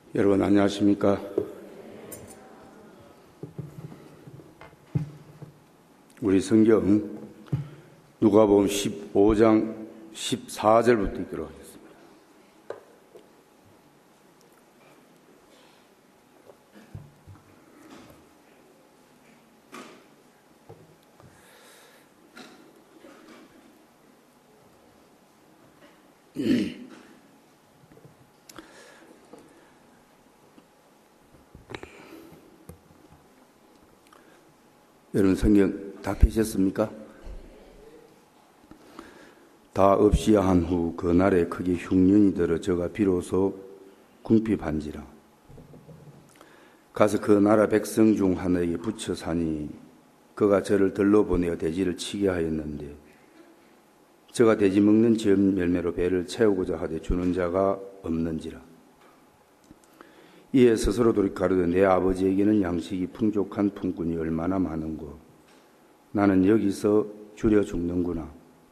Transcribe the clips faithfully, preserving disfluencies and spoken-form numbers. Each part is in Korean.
여러분 안녕하십니까? 우리 성경 누가복음 십오 장 십사 절부터 읽도록 하겠습니다. 여러분 성경 다 펴셨습니까? 다 없이한 후 그날에 크게 흉년이 들어 저가 비로소 궁핍한지라. 가서 그 나라 백성 중 하나에게 붙여 사니 그가 저를 들러 보내어 돼지를 치게 하였는데 저가 돼지 먹는 전 열매로 배를 채우고자 하되 주는 자가 없는지라. 이에 스스로 돌이카르되 내 아버지에게는 양식이 풍족한 품꾼이 얼마나 많은고 나는 여기서 줄여 죽는구나.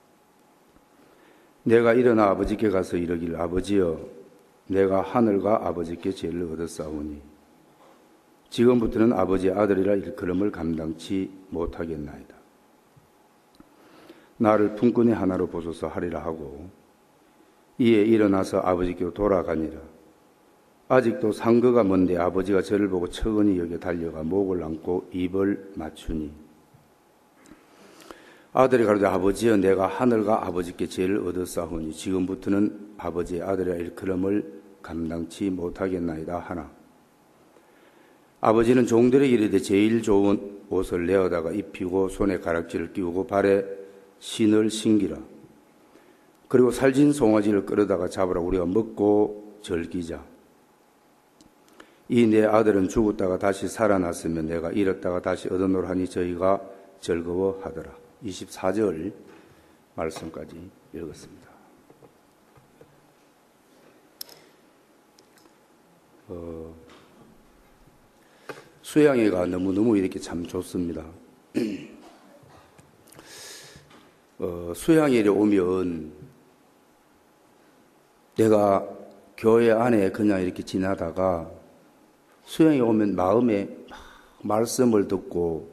내가 일어나 아버지께 가서 이르기를 아버지여 내가 하늘과 아버지께 죄를 얻었사오니 지금부터는 아버지의 아들이라 일컬음을 감당치 못하겠나이다. 나를 품꾼의 하나로 보소서 하리라 하고 이에 일어나서 아버지께로 돌아가니라. 아직도 상거가 먼데 아버지가 저를 보고 척은히 여겨 달려가 목을 안고 입을 맞추니 아들이 가로되 아버지여 내가 하늘과 아버지께 죄를 얻었사오니 지금부터는 아버지의 아들이라 일컬음을 감당치 못하겠나이다 하나. 아버지는 종들에게 이르되 제일 좋은 옷을 내어다가 입히고 손에 가락지를 끼우고 발에 신을 신기라. 그리고 살진 송아지를 끌어다가 잡으라. 우리가 먹고 즐기자. 이 내 아들은 죽었다가 다시 살아났으면 내가 잃었다가 다시 얻어놓으라 하니 저희가 즐거워하더라. 이십사 절 말씀까지 읽었습니다. 어, 수양회가 너무너무 이렇게 참 좋습니다. 어, 수양회에 오면 내가 교회 안에 그냥 이렇게 지나다가 수양에 오면 마음에 말씀을 듣고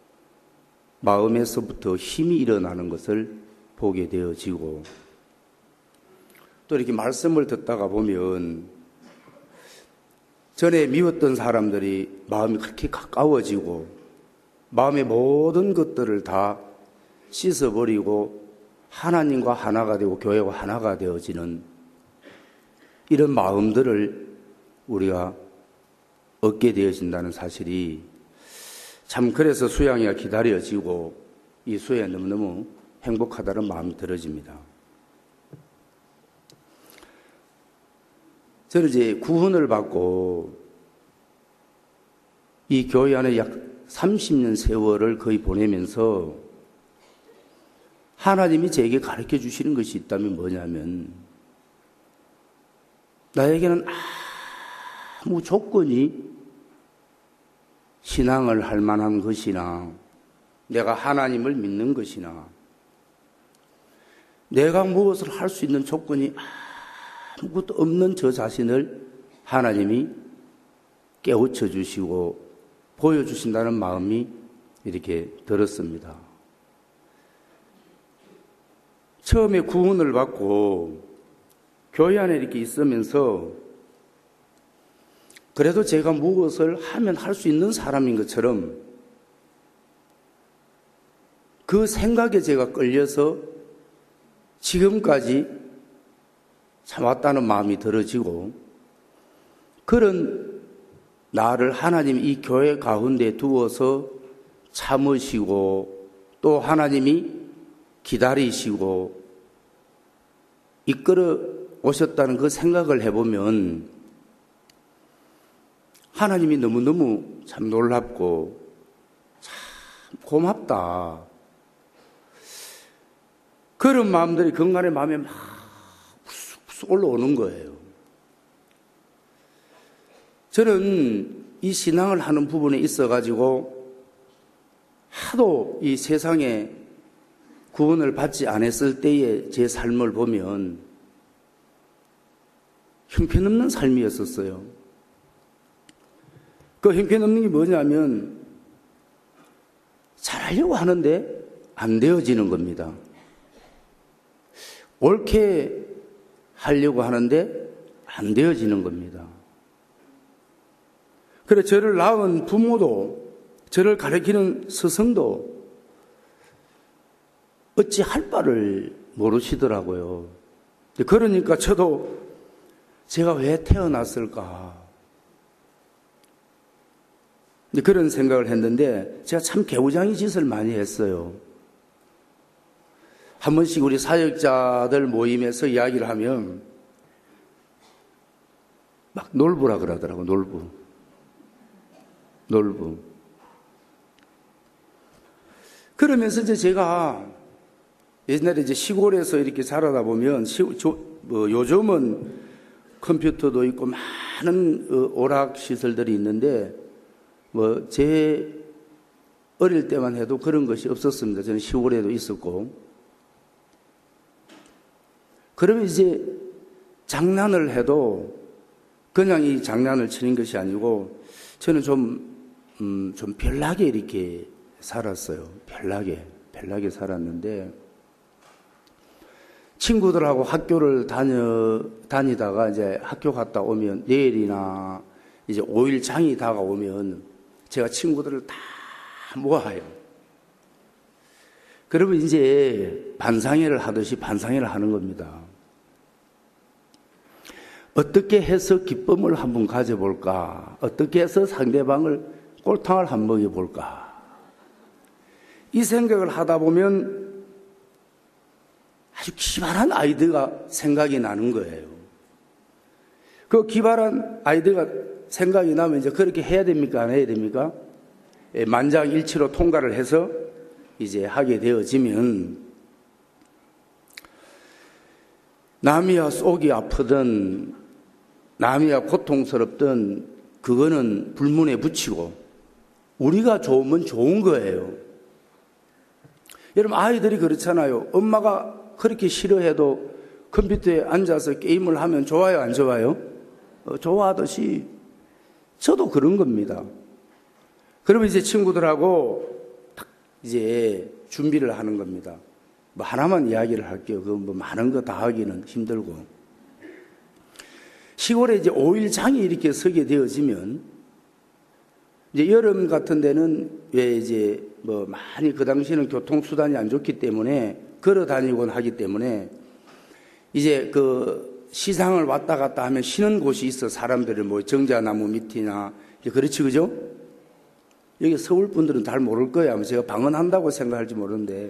마음에서부터 힘이 일어나는 것을 보게 되어지고 또 이렇게 말씀을 듣다가 보면 전에 미웠던 사람들이 마음이 그렇게 가까워지고 마음의 모든 것들을 다 씻어버리고 하나님과 하나가 되고 교회와 하나가 되어지는 이런 마음들을 우리가 얻게 되어진다는 사실이 참 그래서 수양이가 기다려지고 이 수양이 너무너무 행복하다는 마음이 들어집니다. 저는 이제 구원을 받고 이 교회 안에 약 삼십 년 세월을 거의 보내면서 하나님이 제게 가르쳐 주시는 것이 있다면 뭐냐면 나에게는 아무 조건이 신앙을 할 만한 것이나 내가 하나님을 믿는 것이나 내가 무엇을 할 수 있는 조건이 아무것도 없는 저 자신을 하나님이 깨우쳐 주시고 보여주신다는 마음이 이렇게 들었습니다. 처음에 구원을 받고 교회 안에 이렇게 있으면서 그래도 제가 무엇을 하면 할 수 있는 사람인 것처럼 그 생각에 제가 끌려서 지금까지 참았다는 마음이 들어지고 그런 나를 하나님이 이 교회 가운데 두어서 참으시고 또 하나님이 기다리시고 이끌어 오셨다는 그 생각을 해보면 하나님이 너무너무 참 놀랍고 참 고맙다. 그런 마음들이 건강의 마음에 막 쑥쑥 올라오는 거예요. 저는 이 신앙을 하는 부분에 있어가지고 하도 이 세상에 구원을 받지 않았을 때의 제 삶을 보면 형편없는 삶이었었어요. 그 형편없는 게 뭐냐면 잘하려고 하는데 안 되어지는 겁니다. 옳게 하려고 하는데 안 되어지는 겁니다. 그래 저를 낳은 부모도 저를 가르치는 스승도 어찌 할 바를 모르시더라고요. 그러니까 저도 제가 왜 태어났을까 그런 생각을 했는데 제가 참 개구장이 짓을 많이 했어요. 한 번씩 우리 사역자들 모임에서 이야기를 하면 막 놀부라 그러더라고. 놀부 놀부 그러면서 이제 제가 옛날에 이제 시골에서 이렇게 자라다 보면 시, 조, 뭐 요즘은 컴퓨터도 있고 많은 어, 오락 시설들이 있는데 뭐 제 어릴 때만 해도 그런 것이 없었습니다. 저는 시골에도 있었고. 그러면 이제 장난을 해도 그냥 이 장난을 치는 것이 아니고 저는 좀, 음, 좀 별나게 이렇게 살았어요. 별나게, 별나게 살았는데 친구들하고 학교를 다녀, 다니다가 이제 학교 갔다 오면 내일이나 이제 오 일 장이 다가오면 제가 친구들을 다 모아요. 그러면 이제 반상회를 하듯이 반상회를 하는 겁니다. 어떻게 해서 기쁨을 한번 가져볼까? 어떻게 해서 상대방을 꼴탕을 한번 먹여볼까? 이 생각을 하다 보면 아주 기발한 아이디어가 생각이 나는 거예요. 그 기발한 아이디어가 생각이 나면 이제 그렇게 해야 됩니까? 안 해야 됩니까? 만장일치로 통과를 해서 이제 하게 되어지면 남이야 속이 아프든 남이야 고통스럽든 그거는 불문에 붙이고 우리가 좋으면 좋은 거예요. 여러분 아이들이 그렇잖아요. 엄마가 그렇게 싫어해도 컴퓨터에 앉아서 게임을 하면 좋아요, 안 좋아요? 어, 좋아하듯이 저도 그런 겁니다. 그러면 이제 친구들하고 딱 이제 준비를 하는 겁니다. 뭐 하나만 이야기를 할게요. 그 뭐 많은 거 다 하기는 힘들고. 시골에 이제 오 일 장이 이렇게 서게 되어지면 이제 여름 같은 데는 왜 이제 뭐 많이 그 당시에는 교통수단이 안 좋기 때문에 걸어 다니곤 하기 때문에 이제 그 시장을 왔다 갔다 하면 쉬는 곳이 있어. 사람들을 뭐 정자나무 밑이나 그렇지 그죠? 여기 서울 분들은 잘 모를 거예요. 아마 제가 방언한다고 생각할지 모르는데.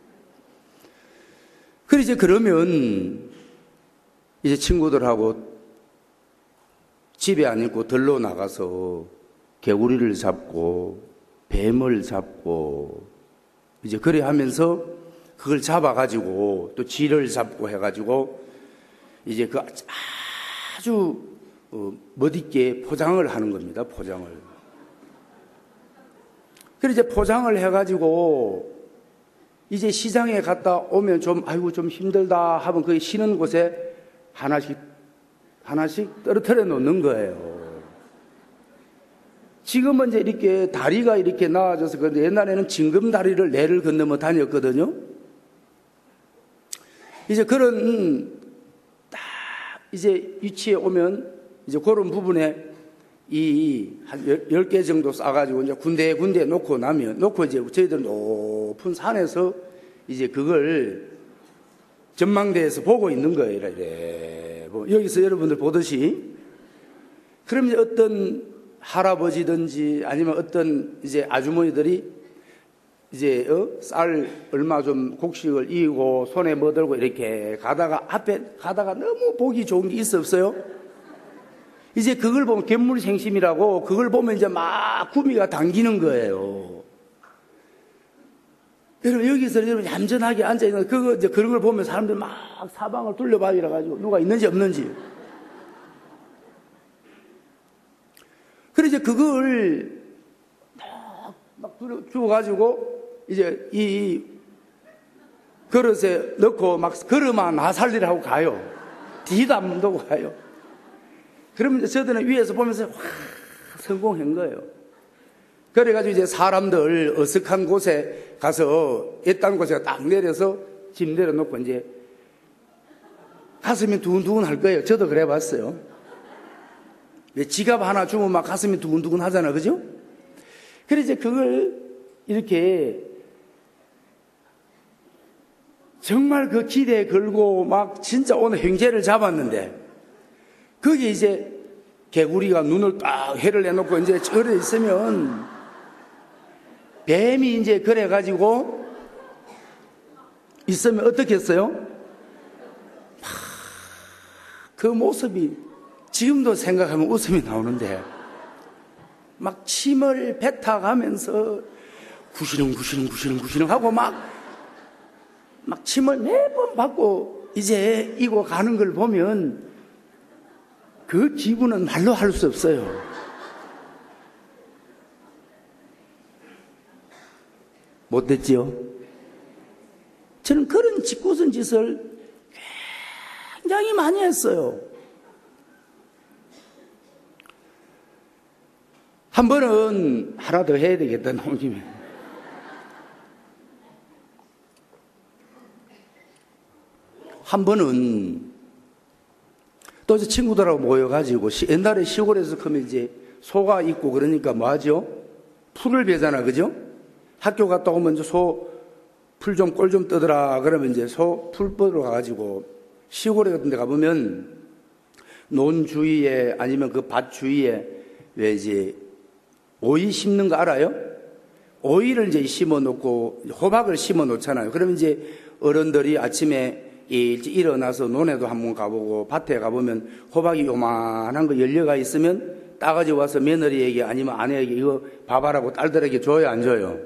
그래 이제 그러면 이제 친구들하고 집에 안 있고 들로 나가서 개구리를 잡고 뱀을 잡고 이제 그래 하면서 그걸 잡아가지고 또 쥐를 잡고 해가지고 이제 그 아주 어, 멋있게 포장을 하는 겁니다. 포장을. 그래 이제 포장을 해가지고 이제 시장에 갔다 오면 좀 아이고 좀 힘들다 하면 그 쉬는 곳에 하나씩 하나씩 떨어뜨려 놓는 거예요. 지금은 이제 이렇게 다리가 이렇게 나아져서 그런데 옛날에는 징금다리를 내를 건너며 다녔거든요. 이제 그런 딱 이제 위치에 오면 이제 그런 부분에 이 한 열 개 정도 싸가지고 이제 군데 군데 놓고 나면 놓고 이제 저희들은 높은 산에서 이제 그걸 전망대에서 보고 있는 거예요. 이래. 뭐 여기서 여러분들 보듯이 그럼 이제 어떤 할아버지든지 아니면 어떤 이제 아주머니들이 이제 어? 쌀 얼마 좀 곡식을 이고 손에 뭐 들고 이렇게 가다가 앞에 가다가 너무 보기 좋은 게 있어 없어요? 이제 그걸 보면 갯물생심이라고 그걸 보면 이제 막 구미가 당기는 거예요. 여러분 여기서 여러분 얌전하게 앉아 있는 그거 이제 그런 걸 보면 사람들 막 사방을 둘러봐이라 가지고 누가 있는지 없는지. 그래 이제 그걸 막 주워가지고 이제 이 그릇에 넣고 막 걸음아 나살리를 하고 가요. 뒤도 안 보고 가요. 그러면 이제 저들은 위에서 보면서 와 성공한 거예요. 그래가지고 이제 사람들 어색한 곳에 가서 애딴 곳에 딱 내려서 집 내려놓고 이제 가슴이 두근두근 할 거예요. 저도 그래 봤어요. 왜 지갑 하나 주면 막 가슴이 두근두근 하잖아. 그죠? 그래서 이제 그걸 이렇게 정말 그 기대에 걸고 막 진짜 오늘 행제를 잡았는데 거기 이제 개구리가 눈을 딱 해를 내놓고 이제 절에 있으면 뱀이 이제 그래가지고 있으면 어떻게 했어요? 그 모습이 지금도 생각하면 웃음이 나오는데 막 침을 뱉어가면서 구시렁 구시렁 구시렁 구시렁 하고 막 막 침을 매번 받고 이제 이고 가는 걸 보면 그 기분은 말로 할 수 없어요. 못됐지요? 저는 그런 짓궂은 짓을 굉장히 많이 했어요. 한 번은 하나 더 해야 되겠다, 나온 김에. 한 번은 또 이제 친구들하고 모여가지고 옛날에 시골에서 그러면 이제 소가 있고 그러니까 뭐 하죠? 풀을 베잖아, 그죠? 학교 갔다 오면 이제 소 풀 좀 꼴 좀 떠더라 그러면 이제 소 풀 뻗으러 가가지고 시골에 같은 데 가보면 논 주위에 아니면 그 밭 주위에 왜 이제 오이 심는 거 알아요? 오이를 이제 심어 놓고 호박을 심어 놓잖아요. 그러면 이제 어른들이 아침에 일찍 일어나서 논에도 한번 가보고 밭에 가보면 호박이 요만한 거 열려가 있으면 따가지고 와서 며느리에게 아니면 아내에게 이거 봐봐라고 딸들에게 줘요, 안 줘요?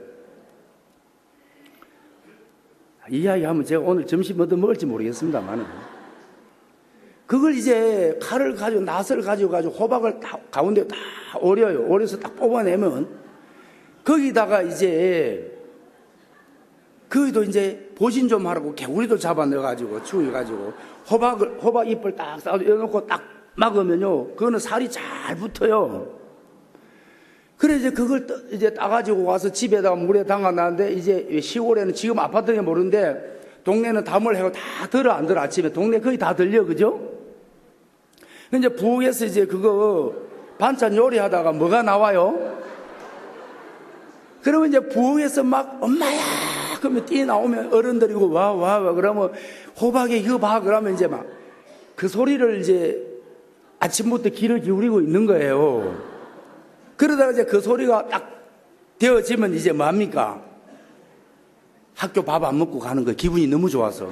이 이야기 하면 제가 오늘 점심 얻어 먹을지 모르겠습니다만 그걸 이제 칼을 가지고 낫을 가지고 가지고 호박을 다 가운데 다 오려요. 오려서 딱 뽑아내면 거기다가 이제 거기도 이제 보신 좀 하라고 개구리도 잡아 넣어가지고 추워가지고 호박을 호박 잎을 딱 싸서 넣어놓고 딱 막으면요 그거는 살이 잘 붙어요. 그래 이제 그걸 떠, 이제 따가지고 와서 집에다가 물에 담가놨는데 이제 시골에는 지금 아파트에 모르는데 동네는 담을 해고 다 들어 안 들어 아침에 동네 거의 다 들려 그죠? 이제 부엌에서 이제 그거 반찬 요리하다가 뭐가 나와요? 그러면 이제 부엌에서 막 엄마야 그러면 뛰어 나오면 어른들이고 와 와 와 그러면 호박에 이거 봐 그러면 이제 막 그 소리를 이제 아침부터 귀를 기울이고 있는 거예요. 그러다가 이제 그 소리가 딱 되어지면 이제 뭡니까? 학교 밥 안 먹고 가는 거 기분이 너무 좋아서.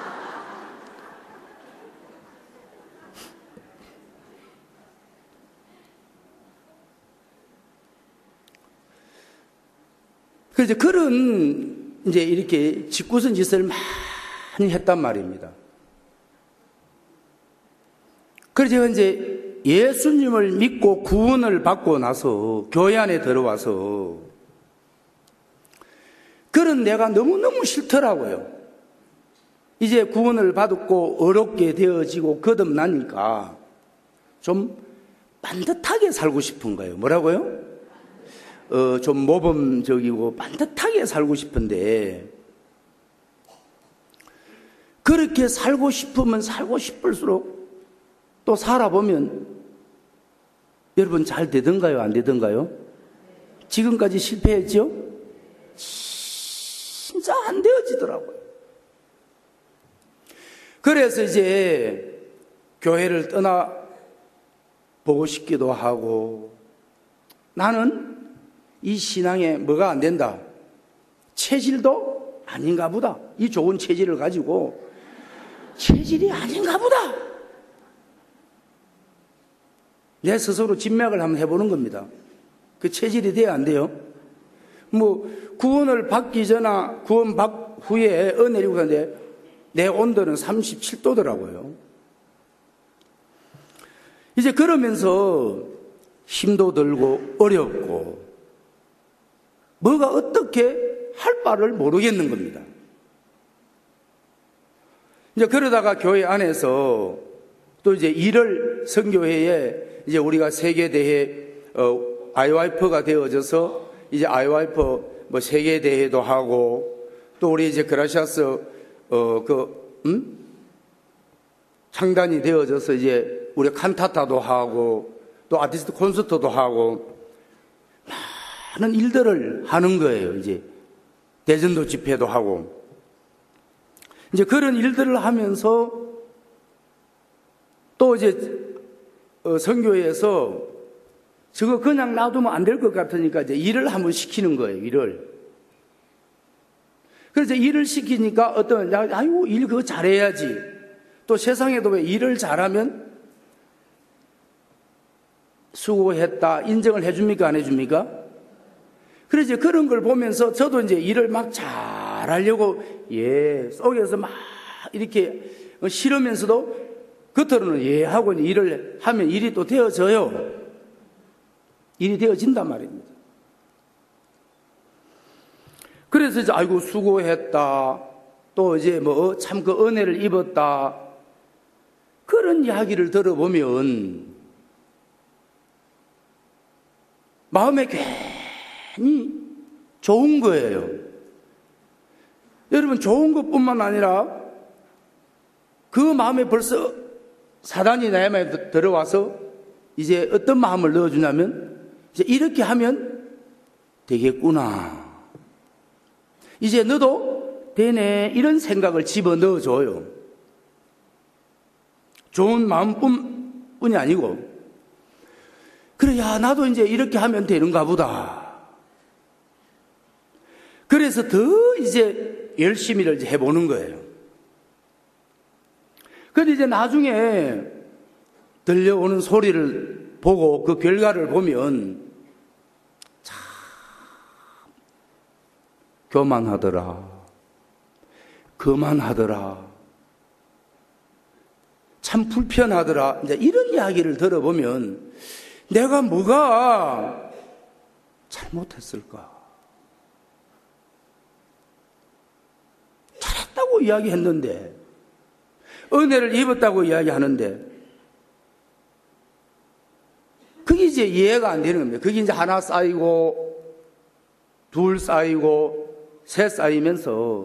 그래서 그런 이제 이렇게 짓궂은 짓을 많이 했단 말입니다. 그래서 제가 이제 예수님을 믿고 구원을 받고 나서 교회 안에 들어와서 그런 내가 너무너무 싫더라고요. 이제 구원을 받았고 어렵게 되어지고 거듭나니까 좀 반듯하게 살고 싶은 거예요. 뭐라고요? 어, 좀 모범적이고 반듯하게 살고 싶은데 그렇게 살고 싶으면 살고 싶을수록 또 살아보면 여러분 잘 되던가요? 안 되던가요? 지금까지 실패했죠? 진짜 안 되어지더라고요. 그래서 이제 교회를 떠나보고 싶기도 하고 나는 이 신앙에 뭐가 안 된다? 체질도 아닌가 보다. 이 좋은 체질을 가지고 체질이 아닌가 보다. 내 스스로 진맥을 한번 해보는 겁니다. 그 체질이 돼야 안 돼요? 뭐 구원을 받기 전에 구원 받 후에 은혜리고 하는데 내 온도는 삼십칠 도더라고요. 이제 그러면서 힘도 들고 어렵고 뭐가 어떻게 할 바를 모르겠는 겁니다. 이제 그러다가 교회 안에서 또 이제 일월 선교회에 이제 우리가 세계대회 어, 아이와이퍼가 되어져서 이제 아이와이퍼 뭐 세계 대회도 하고 또 우리 이제 그라시아스 어 그 음? 창단이 되어져서 이제 우리 칸타타도 하고 또 아티스트 콘서트도 하고 많은 일들을 하는 거예요. 이제 대전도 집회도 하고 이제 그런 일들을 하면서 또 이제 어, 선교회에서 저거 그냥 놔두면 안 될 것 같으니까 이제 일을 한번 시키는 거예요. 일을. 그래서 일을 시키니까 어떤 아이고 일 그거 잘해야지. 또 세상에도 왜 일을 잘하면 수고했다 인정을 해줍니까 안 해줍니까? 그래서 그런 걸 보면서 저도 이제 일을 막 잘하려고 예 속에서 막 이렇게 싫으면서도 겉으로는 예 하고 일을 하면 일이 또 되어져요. 일이 되어진단 말입니다. 그래서 이제 아이고 수고했다. 또 이제 뭐 참 그 은혜를 입었다. 그런 이야기를 들어보면 마음에 괜히 좋은 거예요. 여러분 좋은 것뿐만 아니라 그 마음에 벌써 사단이 내 마음에 들어와서 이제 어떤 마음을 넣어주냐면 이제 이렇게 하면 되겠구나. 이제 너도 되네 이런 생각을 집어넣어줘요. 좋은 마음뿐이 아니고 그래 야 나도 이제 이렇게 하면 되는가 보다. 그래서 더 이제 열심히를 이제 해보는 거예요. 그런데 이제 나중에 들려오는 소리를 보고 그 결과를 보면 참 교만하더라. 거만하더라. 참 불편하더라. 이제 이런 이야기를 들어보면 내가 뭐가 잘못했을까? 잘했다고 이야기했는데 은혜를 입었다고 이야기하는데 그게 이제 이해가 안 되는 겁니다. 그게 이제 하나 쌓이고 둘 쌓이고 셋 쌓이면서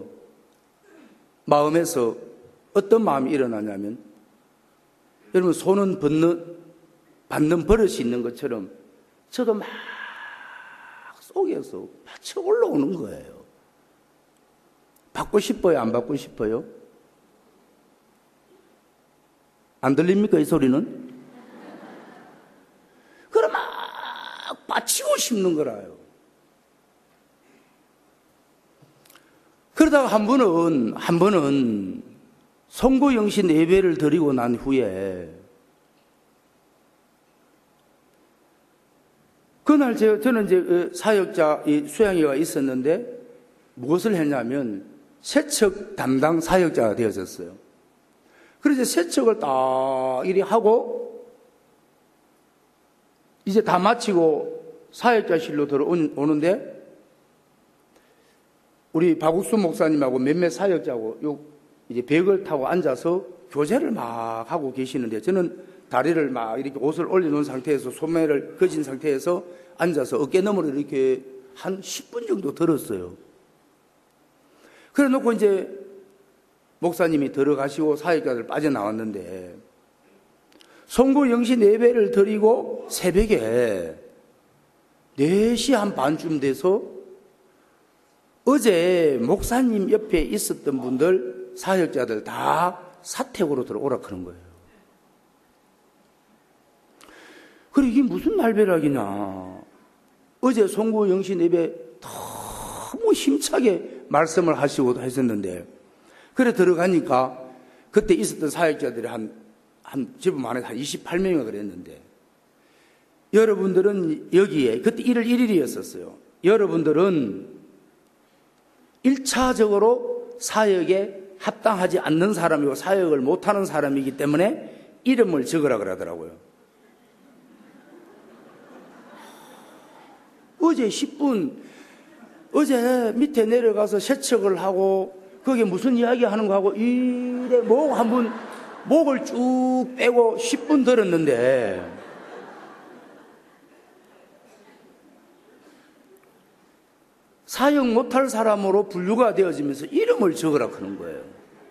마음에서 어떤 마음이 일어나냐면 여러분 손은 받는, 받는 버릇이 있는 것처럼 저도 막 속에서 받쳐 올라오는 거예요. 받고 싶어요? 안 받고 싶어요? 안 들립니까 이 소리는? 그럼 막 받치고 싶는 거라요. 그러다가 한 번은 한 번은 송구영신 예배를 드리고 난 후에 그날 저, 저는 이제 사역자 수양이가 있었는데 무엇을 했냐면 세척 담당 사역자가 되어졌어요. 그래서 세척을 딱 이리 하고 이제 다 마치고 사역자실로 들어오는데 우리 박욱수 목사님하고 몇몇 사역자하고 요 이제 벽을 타고 앉아서 교제를 막 하고 계시는데 저는 다리를 막 이렇게 옷을 올려놓은 상태에서 소매를 거진 상태에서 앉아서 어깨 너머로 이렇게 한 십 분 정도 들었어요. 그래 놓고 이제 목사님이 들어가시고 사역자들 빠져나왔는데 송구 영신 예배를 드리고 새벽에 네 시 한 반쯤 돼서 어제 목사님 옆에 있었던 분들 사역자들 다 사택으로 들어오라 그런 거예요. 그래 이게 무슨 날벼락이냐. 어제 송구 영신 예배 너무 힘차게 말씀을 하시고도 했었는데 그래 들어가니까 그때 있었던 사역자들이 한, 한 집은 많아서 한 이십팔 명이나 그랬는데 여러분들은 여기에 그때 일 월 일 일이었었어요. 여러분들은 일 차적으로 사역에 합당하지 않는 사람이고 사역을 못하는 사람이기 때문에 이름을 적으라 그러더라고요. 어제 십 분 어제 밑에 내려가서 세척을 하고 거기에 무슨 이야기 하는 거 하고 이래 목 한 번 목을 쭉 빼고 십 분 들었는데 사역 못할 사람으로 분류가 되어지면서 이름을 적으라 그런 거예요.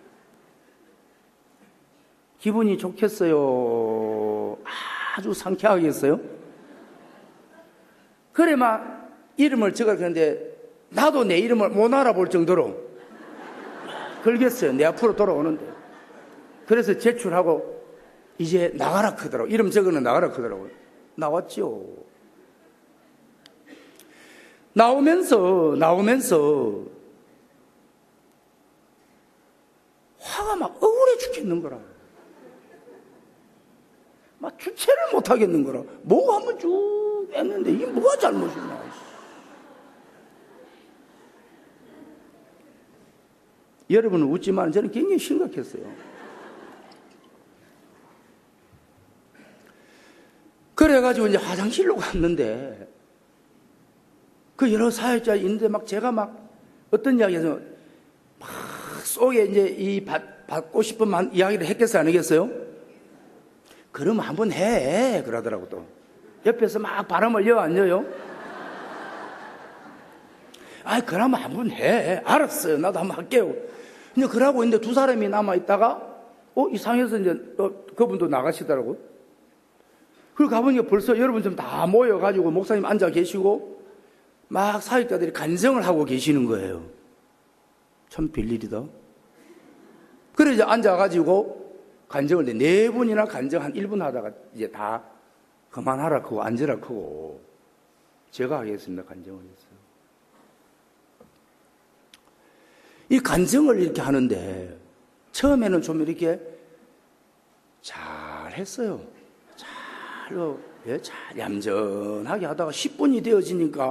기분이 좋겠어요? 아주 상쾌하겠어요? 그래 막 이름을 적으라 그러는데 나도 내 이름을 못 알아볼 정도로 걸겠어요. 내 앞으로 돌아오는데. 그래서 제출하고 이제 나가라 크더라고. 이름 적어는 나가라 크더라고요. 나왔죠. 나오면서 나오면서 화가 막 억울해 죽겠는 거라. 막 주체를 못 하겠는 거라. 뭐 한번 쭉 했는데 이게 뭐가 잘못이냐. 여러분은 웃지만 저는 굉장히 심각했어요. 그래가지고 이제 화장실로 갔는데 그 여러 사회자가 있는데 막 제가 막 어떤 이야기에서 막 속에 이제 이 받, 받고 싶은 이야기를 했겠어요? 안 하겠어요? 그러면 한번 해. 그러더라고 또. 옆에서 막 바람을 여어 안 여요? 아이, 그러면 한번 해. 알았어요. 나도 한번 할게요. 근데 그러고 있는데 두 사람이 남아있다가, 어, 이상해서 이제, 어, 그분도 나가시더라고요. 그리고 가보니까 벌써 여러분 좀 다 모여가지고 목사님 앉아 계시고, 막 사역자들이 간증을 하고 계시는 거예요. 참 별일이다. 그래 이제 앉아가지고 간증을 네, 네 분이나 간증 한 일 분 하다가 이제 다 그만하라 크고 앉으라 크고 제가 하겠습니다. 간증을 했어요. 이 간증을 이렇게 하는데 처음에는 좀 이렇게 잘 했어요. 잘, 예, 잘 얌전하게 하다가 십 분이 되어지니까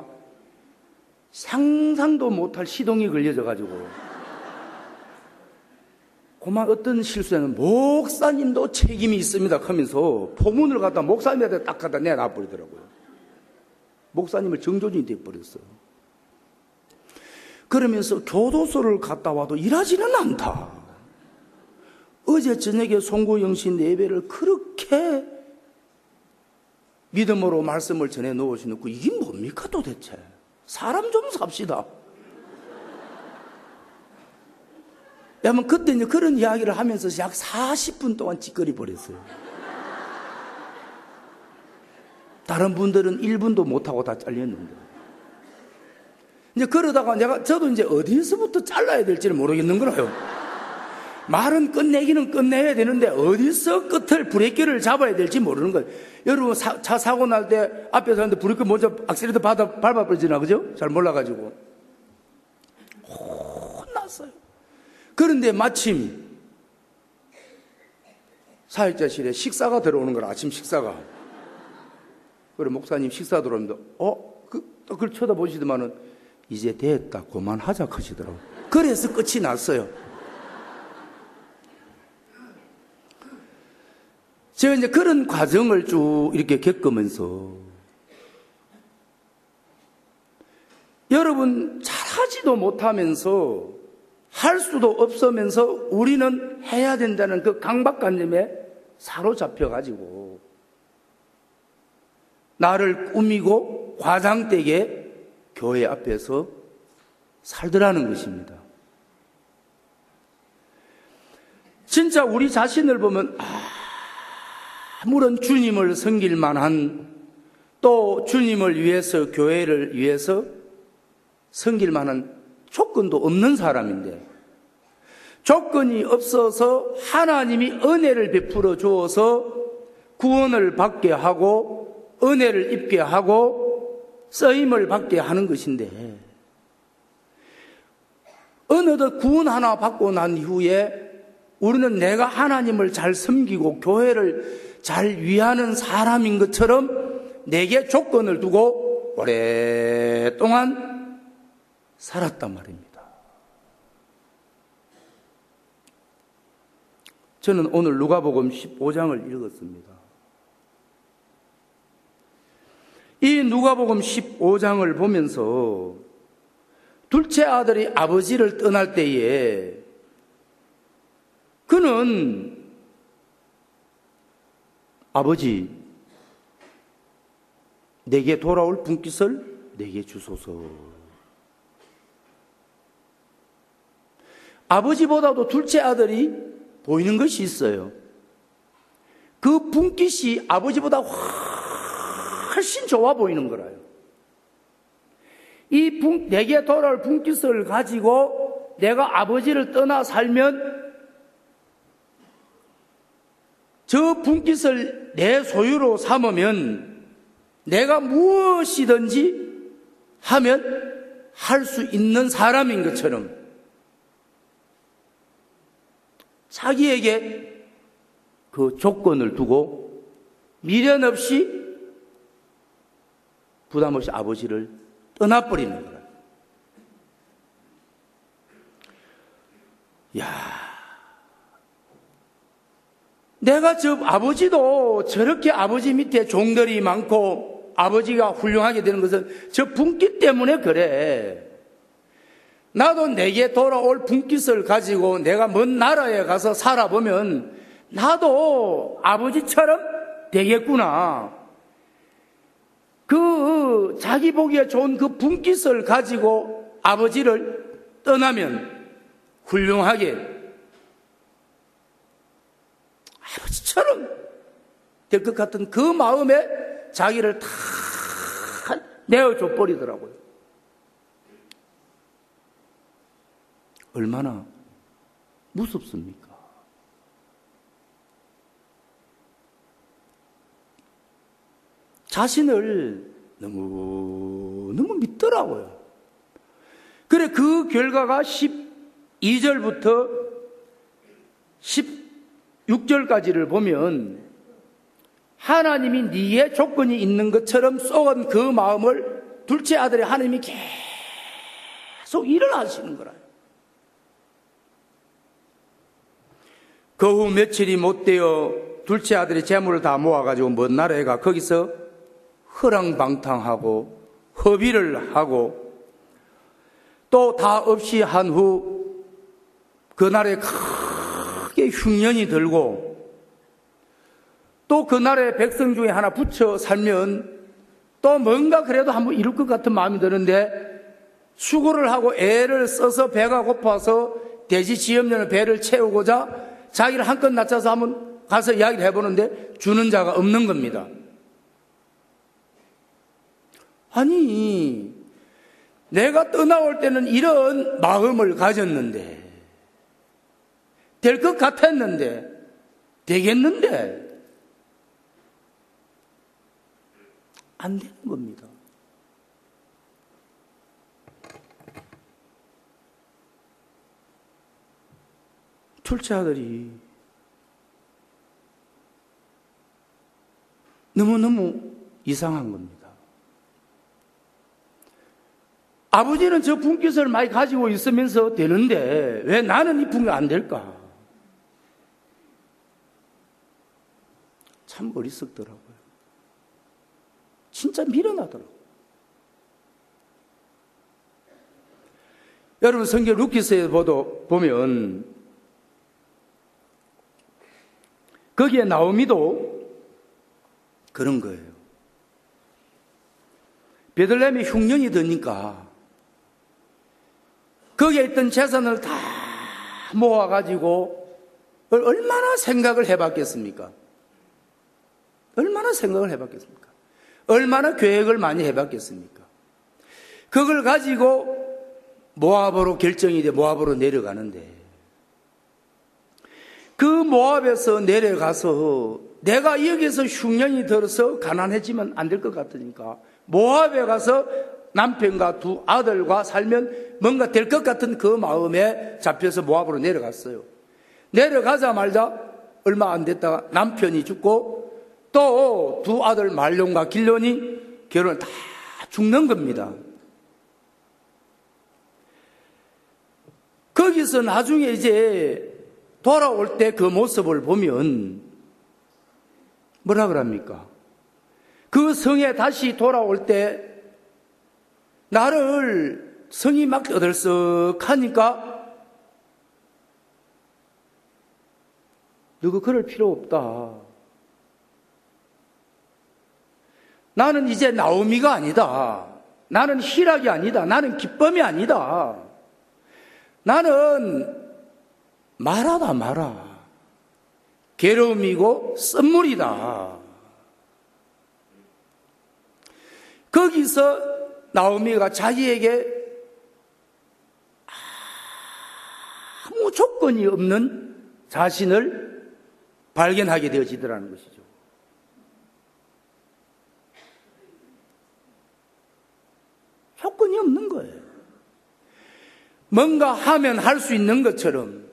상상도 못할 시동이 걸려져 가지고 그만 어떤 실수에는 목사님도 책임이 있습니다 하면서 포문을 갖다 목사님한테 딱 갖다 내놔버리더라고요. 목사님을 정조준이 돼버렸어요. 그러면서 교도소를 갔다 와도 일하지는 않다. 어제 저녁에 송구영신 예배를 그렇게 믿음으로 말씀을 전해 놓으시놓고 이게 뭡니까 도대체? 사람 좀 삽시다. 여러분 그때 이제 그런 이야기를 하면서 약 사십 분 동안 찌꺼리 버렸어요. 다른 분들은 일 분도 못하고 다 잘렸는데. 이제 그러다가 내가, 저도 이제 어디서부터 잘라야 될지를 모르겠는 거라요. 말은 끝내기는 끝내야 되는데 어디서 끝을 브레이크를 잡아야 될지 모르는 거예요. 여러분 사, 차 사고 날 때 앞에서 하는데 브레이크 먼저 악셀레이터 받아 밟아버리잖아, 그죠? 잘 몰라가지고 혼났어요. 그런데 마침 사역자실에 식사가 들어오는 거라, 아침 식사가. 그래 목사님 식사 들어오는데 어? 그, 그걸 쳐다보시더만은 이제 됐다 그만하자 하시더라고요. 그래서 끝이 났어요. 제가 이제 그런 과정을 쭉 이렇게 겪으면서 여러분 잘하지도 못하면서 할 수도 없으면서 우리는 해야 된다는 그 강박관념에 사로잡혀가지고 나를 꾸미고 과장되게 교회 앞에서 살더라는 것입니다. 진짜 우리 자신을 보면 아무런 주님을 섬길 만한, 또 주님을 위해서, 교회를 위해서 섬길 만한 조건도 없는 사람인데, 조건이 없어서 하나님이 은혜를 베풀어 주어서 구원을 받게 하고 은혜를 입게 하고 쓰임을 받게 하는 것인데, 어느덧 구원 하나 받고 난 이후에 우리는 내가 하나님을 잘 섬기고 교회를 잘 위하는 사람인 것처럼 내게 조건을 두고 오랫동안 살았단 말입니다. 저는 오늘 누가복음 십오 장을 읽었습니다. 이 누가복음 십오 장을 보면서 둘째 아들이 아버지를 떠날 때에 그는 아버지, 내게 돌아올 분깃을 내게 주소서. 아버지보다도 둘째 아들이 보이는 것이 있어요. 그 분깃이 아버지보다 훨씬 좋아 보이는 거라요. 이 분, 내게 돌아올 분깃을 가지고 내가 아버지를 떠나 살면 저 분깃을 내 소유로 삼으면 내가 무엇이든지 하면 할 수 있는 사람인 것처럼 자기에게 그 조건을 두고 미련 없이 부담 없이 아버지를 떠나버리는 거라. 야, 내가 저 아버지도 저렇게 아버지 밑에 종들이 많고 아버지가 훌륭하게 되는 것은 저 분깃 때문에 그래. 나도 내게 돌아올 분깃을 가지고 내가 먼 나라에 가서 살아보면 나도 아버지처럼 되겠구나. 그 자기 보기에 좋은 그 분깃을 가지고 아버지를 떠나면 훌륭하게 아버지처럼 될 것 같은 그 마음에 자기를 다 내어줘 버리더라고요. 얼마나 무섭습니까? 자신을 너무 너무 믿더라고요. 그래 그 결과가 십이 절부터 십육 절까지를 보면 하나님이 네게 조건이 있는 것처럼 쏘은 그 마음을 둘째 아들의 하나님이 계속 일을 하시는 거라요. 그 후 며칠이 못되어 둘째 아들이 재물을 다 모아가지고 먼 나라에 가 거기서 허랑방탕하고 허비를 하고 또 다 없이 한 후 그 나라에 크게 흉년이 들고 또 그 나라의 백성 중에 하나 붙여 살면 또 뭔가 그래도 한번 이룰 것 같은 마음이 드는데 수고를 하고 애를 써서 배가 고파서 돼지 지엄려는 배를 채우고자 자기를 한껏 낮춰서 한번 가서 이야기를 해보는데 주는 자가 없는 겁니다. 아니, 내가 떠나올 때는 이런 마음을 가졌는데, 될 것 같았는데, 되겠는데, 안 되는 겁니다. 둘째 아들이 너무너무 이상한 겁니다. 아버지는 저 분깃을 많이 가지고 있으면서 되는데 왜 나는 이 분깃 안 될까? 참 어리석더라고요. 진짜 미련하더라고요. 여러분 성경 루키스에 보면 거기에 나오미도 그런 거예요. 베들레헴에 흉년이 드니까 거기에 있던 재산을 다 모아가지고 얼마나 생각을 해봤겠습니까? 얼마나 생각을 해봤겠습니까? 얼마나 계획을 많이 해봤겠습니까? 그걸 가지고 모압으로 결정이 돼 모압으로 내려가는데 그 모압에서 내려가서 내가 여기서 흉년이 들어서 가난해지면 안 될 것 같으니까 모압에 가서 남편과 두 아들과 살면 뭔가 될 것 같은 그 마음에 잡혀서 모압으로 내려갔어요. 내려가자마자 얼마 안 됐다가 남편이 죽고 또 두 아들 말론과 길론이 결혼을 다 죽는 겁니다. 거기서 나중에 이제 돌아올 때 그 모습을 보면 뭐라 그럽니까? 그 성에 다시 돌아올 때 나를 성이 막 떠들썩하니까 누구 그럴 필요 없다. 나는 이제 나오미가 아니다. 나는 희락이 아니다. 나는 기쁨이 아니다. 나는 말하다 마라. 괴로움이고 선물이다. 거기서 나오미가 자기에게 아무 조건이 없는 자신을 발견하게 되어지더라는 것이죠. 조건이 없는 거예요. 뭔가 하면 할 수 있는 것처럼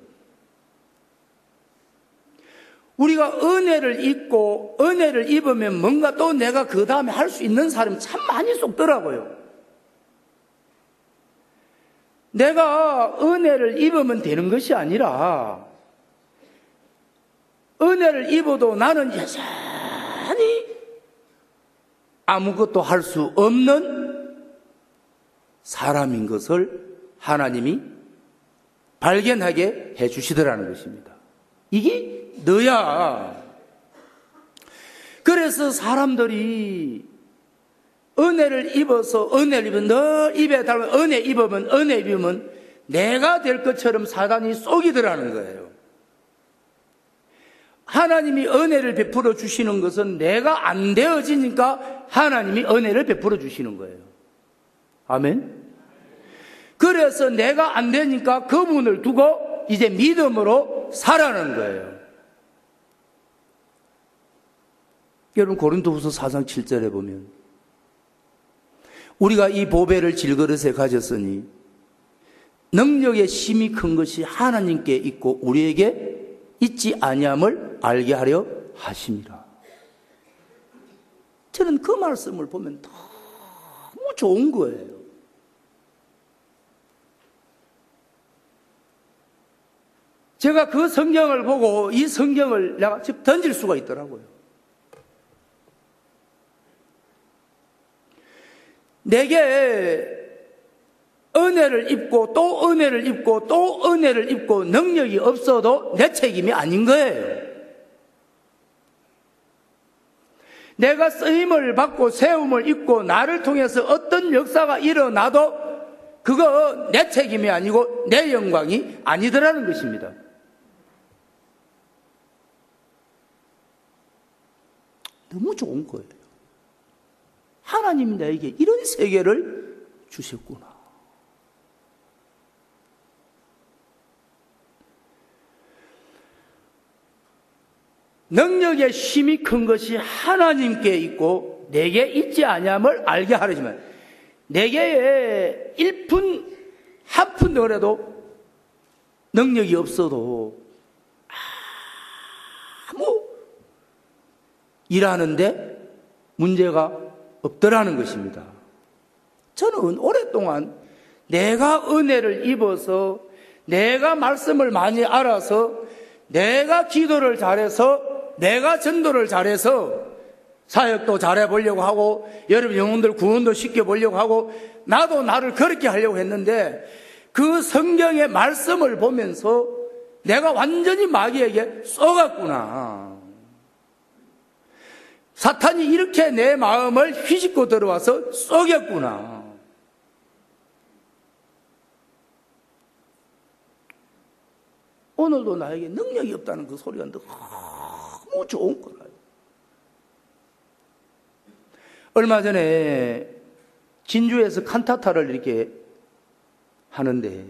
우리가 은혜를 입고 은혜를 입으면 뭔가 또 내가 그 다음에 할 수 있는 사람이 참 많이 속더라고요. 내가 은혜를 입으면 되는 것이 아니라 은혜를 입어도 나는 여전히 아무것도 할 수 없는 사람인 것을 하나님이 발견하게 해주시더라는 것입니다. 이게 너야. 그래서 사람들이 은혜를 입어서 은혜를 입으면 늘 입에 달면 은혜 입으면 은혜 입으면 내가 될 것처럼 사단이 속이더라는 거예요. 하나님이 은혜를 베풀어 주시는 것은 내가 안 되어지니까 하나님이 은혜를 베풀어 주시는 거예요. 아멘. 그래서 내가 안 되니까 그분을 두고 이제 믿음으로 살아가는 거예요. 여러분 고린도후서 사 장 칠 절에 보면 우리가 이 보배를 질그릇에 가졌으니 능력의 힘이 큰 것이 하나님께 있고 우리에게 있지 아니함을 알게 하려 하심이라. 저는 그 말씀을 보면 너무 좋은 거예요. 제가 그 성경을 보고 이 성경을 내가 집 던질 수가 있더라고요. 내게 은혜를 입고 또 은혜를 입고 또 은혜를 입고 능력이 없어도 내 책임이 아닌 거예요. 내가 쓰임을 받고 세움을 입고 나를 통해서 어떤 역사가 일어나도 그거 내 책임이 아니고 내 영광이 아니더라는 것입니다. 너무 좋은 거예요. 하나님이 나에게 이런 세계를 주셨구나. 능력의 힘이 큰 것이 하나님께 있고 내게 있지 아니함을 알게 하려지만 내게 일 푼, 한 푼 더라도 능력이 없어도 아무 일하는데 문제가 없더라는 것입니다. 저는 오랫동안 내가 은혜를 입어서 내가 말씀을 많이 알아서 내가 기도를 잘해서 내가 전도를 잘해서 사역도 잘해보려고 하고 여러분 영혼들 구원도 시켜보려고 하고 나도 나를 그렇게 하려고 했는데 그 성경의 말씀을 보면서 내가 완전히 마귀에게 쏘갔구나. 사탄이 이렇게 내 마음을 휘짓고 들어와서 쏘겠구나. 오늘도 나에게 능력이 없다는 그 소리가 너무 좋은 거라요. 얼마 전에 진주에서 칸타타를 이렇게 하는데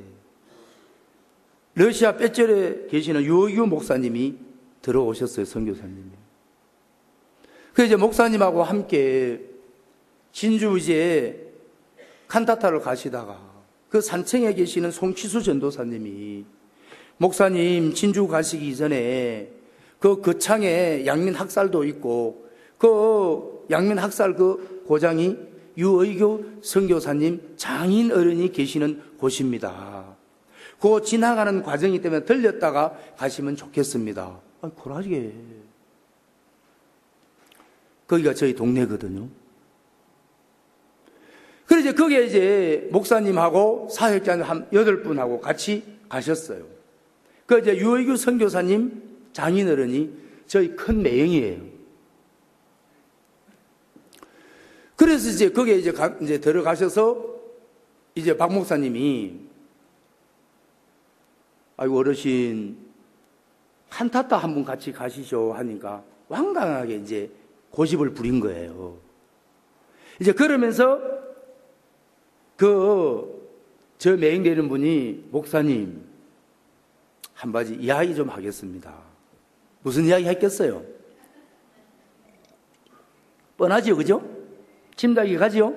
러시아 뼈절에 계시는 유어규 목사님이 들어오셨어요. 선교사님이. 그래서 이제 목사님하고 함께 진주 이제 칸타타를 가시다가 그 산청에 계시는 송치수 전도사님이 목사님 진주 가시기 전에 그 거창에 양민 학살도 있고 그 양민 학살 그 고장이 유의교 선교사님 장인 어른이 계시는 곳입니다. 그 지나가는 과정이 때문에 들렸다가 가시면 좋겠습니다. 아, 고라지게. 거기가 저희 동네거든요. 그래서 이제 거기에 이제 목사님하고 사역자 한 여덟 분하고 같이 가셨어요. 그 이제 유의규 선교사님 장인어른이 저희 큰 매형이에요. 그래서 이제 거기에 이제, 가, 이제 들어가셔서 이제 박 목사님이 아이고 어르신 칸타타 한 분 같이 가시죠 하니까 완강하게 이제 고집을 부린 거예요. 이제 그러면서 그 저 매행되는 분이 목사님 한 가지 이야기 좀 하겠습니다. 무슨 이야기 했겠어요? 뻔하지요, 그죠? 짐작이 가지요?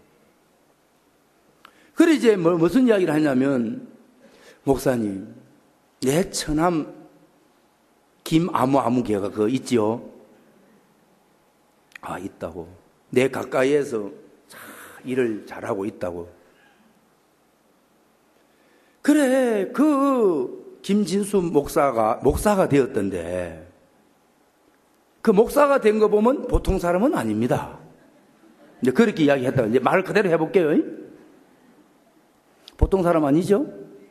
그래 이제 뭐, 무슨 이야기를 하냐면 목사님 내 처남 김아무아무개가 그거 있지요? 아 있다고. 내 가까이에서 일을 잘하고 있다고. 그래 그 김진수 목사가 목사가 되었던데 그 목사가 된 거 보면 보통 사람은 아닙니다. 이제 그렇게 이야기했다가 이제 말 그대로 해볼게요. 보통 사람 아니죠?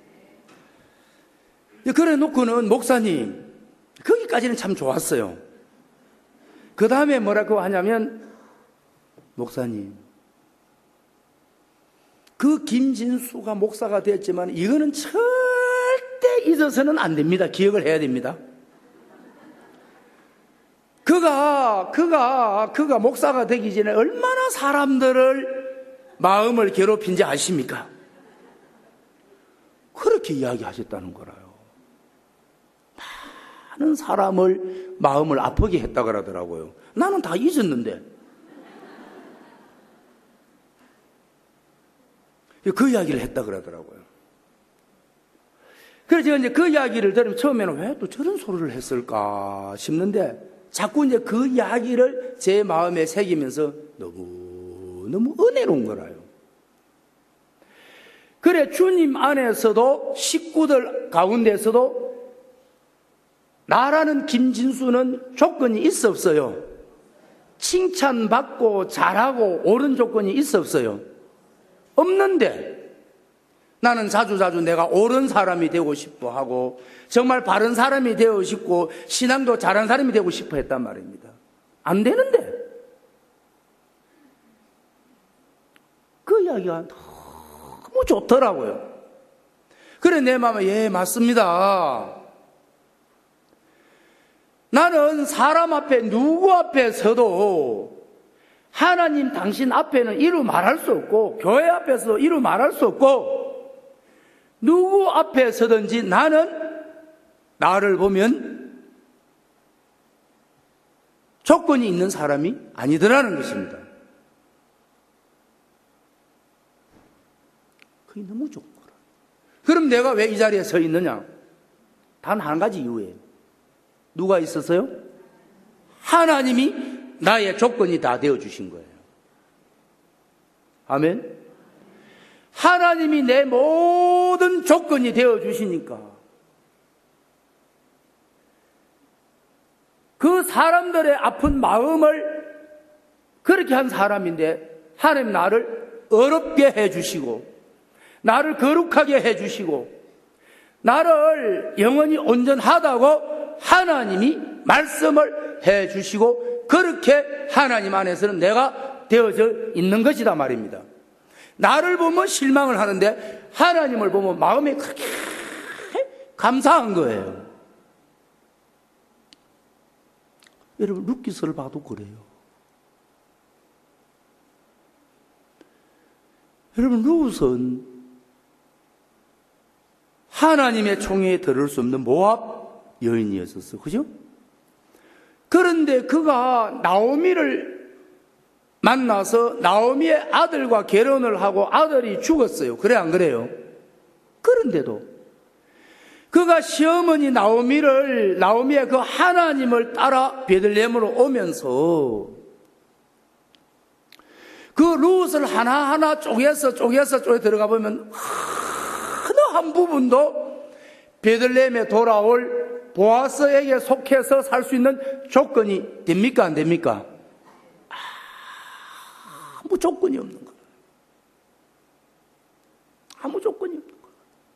그래 놓고는 목사님 거기까지는 참 좋았어요. 그 다음에 뭐라고 하냐면 목사님 그 김진수가 목사가 됐지만 이거는 절대 잊어서는 안 됩니다. 기억을 해야 됩니다. 그가 그가 그가 목사가 되기 전에 얼마나 사람들을 마음을 괴롭힌지 아십니까? 그렇게 이야기하셨다는 거라요. 많은 사람을 마음을 아프게 했다 그러더라고요. 나는 다 잊었는데. 그 이야기를 했다 그러더라고요. 그래서 제가 이제 그 이야기를 들으면 처음에는 왜 또 저런 소리를 했을까 싶는데 자꾸 이제 그 이야기를 제 마음에 새기면서 너무 너무 은혜로운 거라요. 그래 주님 안에서도 식구들 가운데서도 나라는 김진수는 조건이 있어 없어요? 칭찬받고 잘하고 옳은 조건이 있어 없어요? 없는데 나는 자주자주 내가 옳은 사람이 되고 싶어 하고 정말 바른 사람이 되고 싶고 신앙도 잘한 사람이 되고 싶어 했단 말입니다. 안 되는데 그 이야기가 너무 좋더라고요. 그래 내 마음에 예 맞습니다. 나는 사람 앞에 누구 앞에 서도 하나님 당신 앞에는 이루 말할 수 없고 교회 앞에서 이루 말할 수 없고 누구 앞에 서든지 나는 나를 보면 조건이 있는 사람이 아니더라는 것입니다. 그게 너무 좋은 거라. 그럼 내가 왜 이 자리에 서 있느냐? 단 한 가지 이유예요. 누가 있었어요? 하나님이 나의 조건이 다 되어주신 거예요. 아멘. 하나님이 내 모든 조건이 되어주시니까 그 사람들의 아픈 마음을 그렇게 한 사람인데 하나님 나를 어렵게 해주시고 나를 거룩하게 해주시고 나를 영원히 온전하다고 하나님이 말씀을 해주시고 그렇게 하나님 안에서는 내가 되어져 있는 것이다 말입니다. 나를 보면 실망을 하는데 하나님을 보면 마음이 그렇게 감사한 거예요. 여러분 루키스를 봐도 그래요. 여러분 룻은 하나님의 총애에 들을 수 없는 모압 여인이었었어. 그죠? 그런데 그가 나오미를 만나서 나오미의 아들과 결혼을 하고 아들이 죽었어요. 그래 안 그래요? 그런데도 그가 시어머니 나오미를 나오미의 그 하나님을 따라 베들레헴으로 오면서 그 룻을 하나하나 쪼개서 쪼개서 쪼개 들어가 보면 어느 한 부분도 베들레헴에 돌아올 보아스에게 속해서 살 수 있는 조건이 됩니까? 안 됩니까? 아무 조건이 없는 거예요. 아무 조건이 없는 거예요.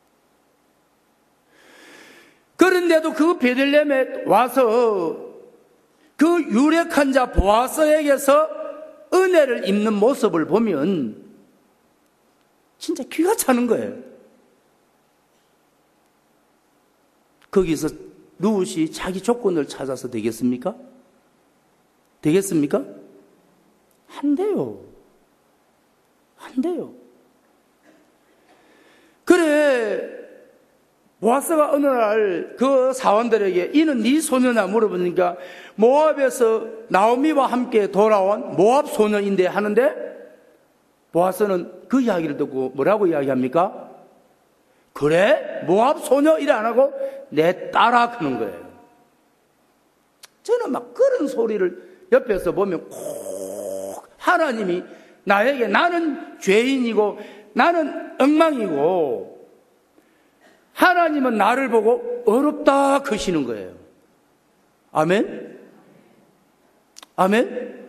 그런데도 그 베들레헴에 와서 그 유력한 자 보아스에게서 은혜를 입는 모습을 보면 진짜 귀가 차는 거예요. 거기서 룻이 자기 조건을 찾아서 되겠습니까? 되겠습니까? 안 돼요. 안 돼요. 그래, 보아스가 어느 날 그 사원들에게 이는 네 소녀냐 물어보니까 모압에서 나오미와 함께 돌아온 모압 소녀인데 하는데 보아스는 그 이야기를 듣고 뭐라고 이야기합니까? 그래? 모압 소녀 이래 안 하고 내 딸아 그러는 거예요. 저는 막 그런 소리를 옆에서 보면 꼭 하나님이 나에게 나는 죄인이고 나는 엉망이고 하나님은 나를 보고 어렵다 그러시는 거예요. 아멘? 아멘?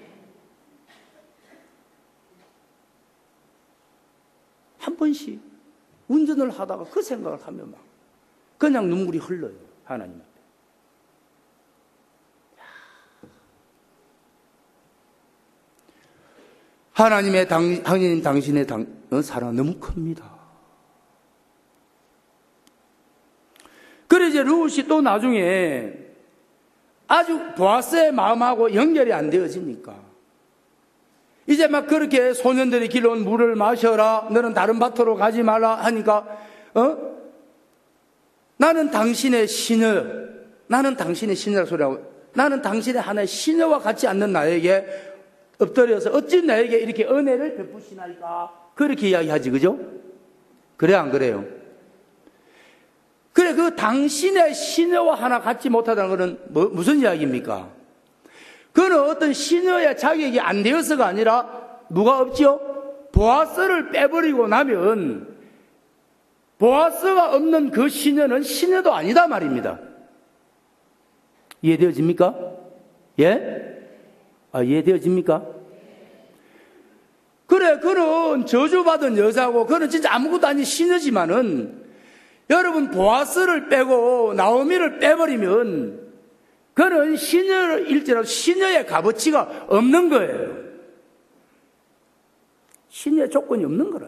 한 번씩 운전을 하다가 그 생각을 하면 막 그냥 눈물이 흘러요. 하나님 앞에. 하나님의 당, 하나님 당신의 당, 사랑은 너무 큽니다. 그래 이제 룻이 또 나중에 아주 보아스의 마음하고 연결이 안 되어지니까 이제 막 그렇게 소년들이 길러온 물을 마셔라, 너는 다른 밭으로 가지 말라 하니까 어? 나는 당신의 시녀, 나는 당신의 시녀라 소리하고 나는 당신의 하나의 시녀와 같지 않는 나에게 엎드려서 어찌 나에게 이렇게 은혜를 베푸시나이까 그렇게 이야기하지, 그죠? 그래 안 그래요? 그래 그 당신의 시녀와 하나 같지 못하다는 것은 뭐, 무슨 이야기입니까? 그는 어떤 시녀의 자격이 안 되어서가 아니라 누가 없죠? 보아스를 빼버리고 나면 보아스가 없는 그 시녀는 시녀도 아니다 말입니다. 이해되어집니까? 예? 아, 이해되어집니까? 그래, 그는 저주받은 여자고, 그는 진짜 아무것도 아닌 시녀지만은, 여러분, 보아스를 빼고, 나오미를 빼버리면, 그는 시녀일지라도 시녀의 값어치가 없는 거예요. 시녀의 조건이 없는 거라.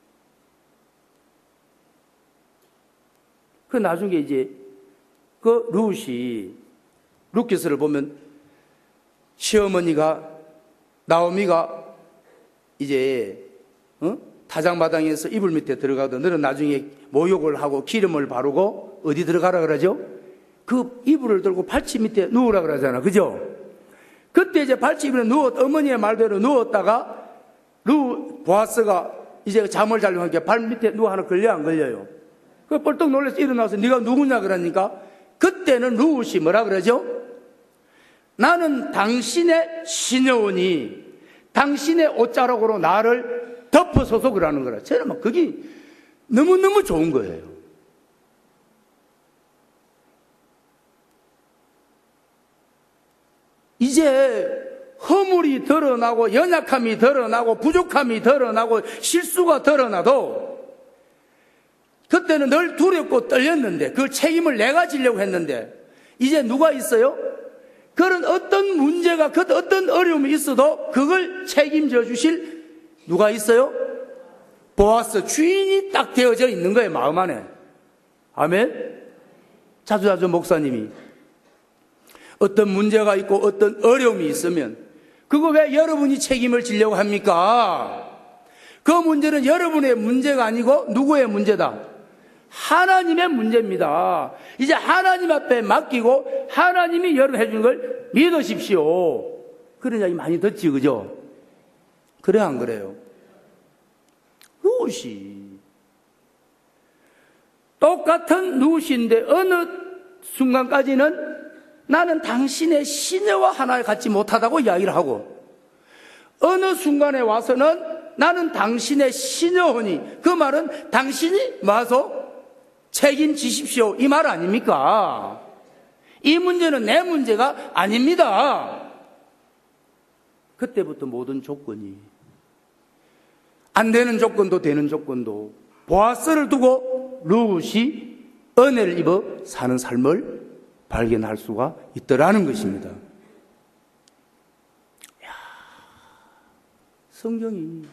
그 나중에 이제, 그 룻이, 룻기서를 보면, 시어머니가 나오미가 이제 어? 타작마당에서 이불 밑에 들어가도 너는 나중에 모욕을 하고 기름을 바르고 어디 들어가라 그러죠? 그 이불을 들고 발치 밑에 누우라 그러잖아, 그죠? 그때 이제 발치 밑에 누웠 어머니의 말대로 누웠다가 루 보아스가 이제 잠을 자려고 하니까 발 밑에 누가 하나 걸려 안 걸려요? 그 뻘떡 놀라서 일어나서 네가 누구냐 그러니까 그때는 룻이 뭐라 그러죠? 나는 당신의 시녀오니 당신의 옷자락으로 나를 덮어서서 그러는 거라. 저는 막 그게 너무너무 좋은 거예요. 이제 허물이 드러나고 연약함이 드러나고 부족함이 드러나고 실수가 드러나도 그때는 늘 두렵고 떨렸는데 그걸 책임을 내가 지려고 했는데 이제 누가 있어요? 그런 어떤 문제가, 그 어떤 어려움이 있어도 그걸 책임져 주실 누가 있어요? 보아스, 주인이 딱 되어져 있는 거예요, 마음 안에. 아멘? 자주자주 목사님이 어떤 문제가 있고 어떤 어려움이 있으면 그거 왜 여러분이 책임을 지려고 합니까? 그 문제는 여러분의 문제가 아니고 누구의 문제다? 하나님의 문제입니다. 이제 하나님 앞에 맡기고 하나님이 여러분 해주는 걸 믿으십시오. 그런 이야기 많이 듣지, 그죠? 그래 안 그래요? 룻이 똑같은 룻인데 어느 순간까지는 나는 당신의 시녀와 하나 같지 못하다고 이야기를 하고 어느 순간에 와서는 나는 당신의 시녀오니 그 말은 당신이 와서 책임지십시오 이 말 아닙니까? 이 문제는 내 문제가 아닙니다. 그때부터 모든 조건이 안 되는 조건도 되는 조건도 보아스를 두고 룻이 은혜를 입어 사는 삶을 발견할 수가 있더라는 것입니다. 이야, 성경이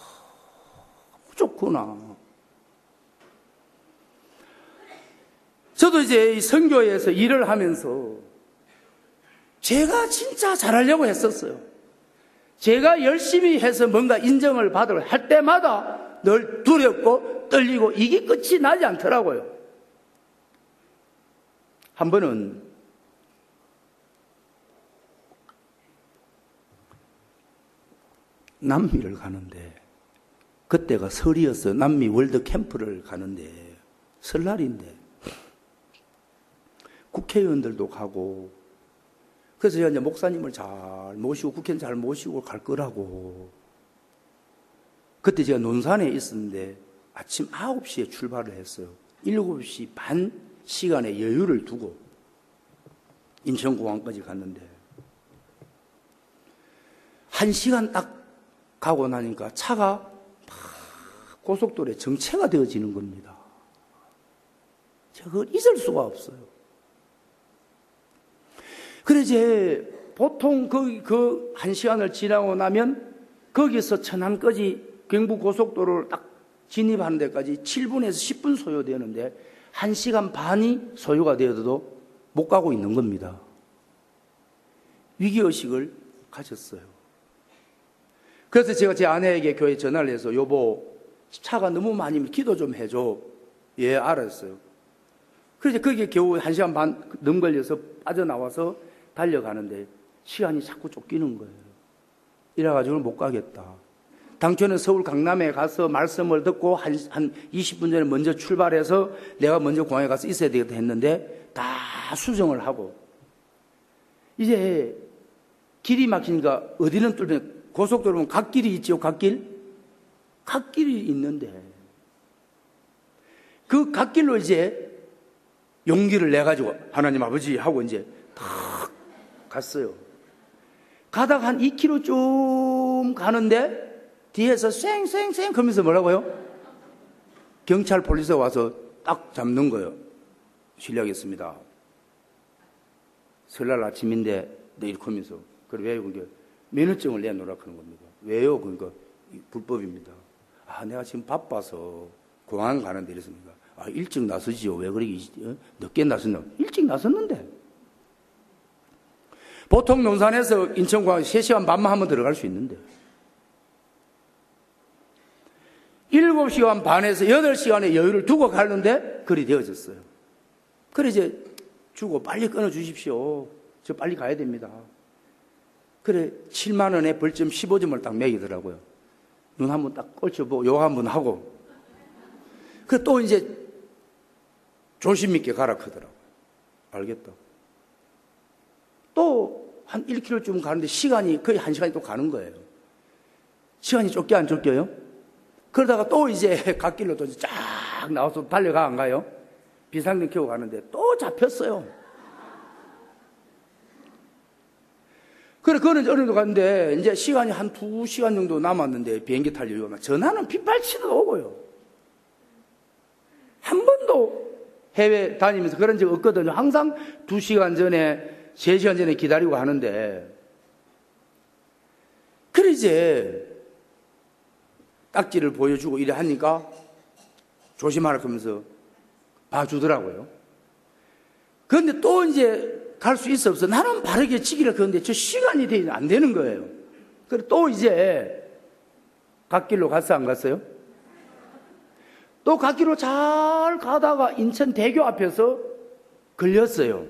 너무 좋구나. 저도 이제 이 선교회에서 일을 하면서 제가 진짜 잘하려고 했었어요. 제가 열심히 해서 뭔가 인정을 받으려 할 때마다 늘 두렵고 떨리고 이게 끝이 나지 않더라고요. 한 번은 남미를 가는데, 그때가 설이었어요. 남미 월드 캠프를 가는데, 설날인데 국회의원들도 가고, 그래서 제가 이제 목사님을 잘 모시고 국회의원 잘 모시고 갈 거라고. 그때 제가 논산에 있었는데 아침 아홉 시에 출발을 했어요. 일곱 시 반 시간의 여유를 두고 인천공항까지 갔는데, 한 시간 딱 가고 나니까 차가 막 고속도로에 정체가 되어지는 겁니다. 제가 그걸 잊을 수가 없어요. 그래서 이제 보통 그, 그 한 시간을 지나고 나면 거기서 천안까지 경부고속도로를 딱 진입하는 데까지 칠 분에서 십 분 소요되는데 한 시간 반이 소요가 되어도 못 가고 있는 겁니다. 위기의식을 가졌어요. 그래서 제가 제 아내에게 교회에 전화를 해서, 여보, 차가 너무 많으면 기도 좀 해줘. 예, 알았어요. 그래서 거기에 겨우 한 시간 반 넘 걸려서 빠져나와서 달려가는데 시간이 자꾸 쫓기는 거예요. 이래가지고 못 가겠다. 당초에는 서울 강남에 가서 말씀을 듣고 한, 한 이십 분 전에 먼저 출발해서 내가 먼저 공항에 가서 있어야 되겠다 했는데 다 수정을 하고, 이제 길이 막히니까 어디는 뚫리면, 고속도로는 갓길이 있지요, 갓길? 갓길이 있는데 그 갓길로 이제 용기를 내가지고 하나님 아버지 하고 이제 탁 갔어요. 가다가 한 이 킬로미터 좀 가는데 뒤에서 쌩쌩쌩 그러면서 뭐라고요? 경찰 폴리스가 와서 딱 잡는 거예요. 실례하겠습니다. 설날 아침인데 내일 하면서. 그래, 왜요? 그게 면허증을 내놓으라고 하는 겁니다. 왜요? 그러니까 불법입니다. 아, 내가 지금 바빠서 공항 가는데 이랬습니다. 아, 일찍 나서지요. 왜 그렇게 늦게 나섰나? 일찍 나섰는데. 보통 논산에서 인천공항 세 시간 반만 하면 들어갈 수 있는데 일곱 시간 반에서 여덟 시간의 여유를 두고 가는데 그리 되어졌어요. 그래 이제 주고 빨리 끊어주십시오. 저 빨리 가야 됩니다. 그래, 칠만 원에 벌점 십오 점을 딱 매기더라고요. 눈 한번 딱 꼴쳐보고 욕 한번 하고. 그 또 이제 조심 있게 가라 하더라고요. 알겠다. 또 한 일 킬로미터쯤 가는데 시간이 거의 한 시간이 또 가는 거예요. 시간이 쫓겨 안 쫓겨요? 그러다가 또 이제 갓길로 또 쫙 나와서 달려가 안 가요? 비상등 켜고 가는데 또 잡혔어요. 그래, 그거는 어느 정도 갔는데, 이제 시간이 한 두 시간 정도 남았는데, 비행기 탈 여유가, 전화는 빗발치듯 오고요. 한 번도 해외 다니면서 그런 적 없거든요. 항상 두 시간 전에, 세 시간 전에 기다리고 하는데, 그래, 이제, 딱지를 보여주고 이래 하니까, 조심하라 그러면서 봐주더라고요. 그런데 또 이제, 갈 수 있어 없어. 나는 바르게 지기를 그런데 저 시간이 되면 안 되는 거예요. 그래 또 이제 갓길로 갔어 안 갔어요? 또 갓길로 잘 가다가 인천대교 앞에서 걸렸어요.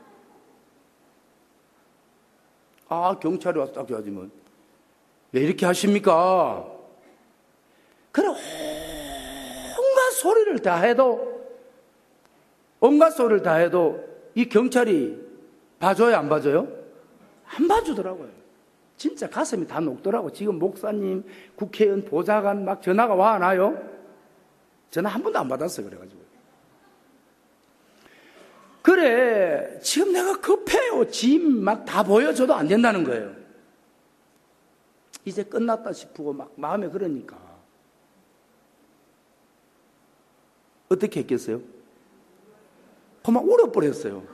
아, 경찰이 와서 딱 해야지만 왜 이렇게 하십니까? 그래 온갖 소리를 다 해도 온갖 소리를 다 해도 이 경찰이 봐줘요, 안 봐줘요? 안 봐주더라고요. 진짜 가슴이 다 녹더라고. 지금 목사님, 국회의원, 보좌관 막 전화가 와, 안 와요? 전화 한 번도 안 받았어요, 그래가지고. 그래, 지금 내가 급해요. 짐 막 다 보여줘도 안 된다는 거예요. 이제 끝났다 싶고 막 마음에 그러니까. 어떻게 했겠어요? 그만 울어버렸어요.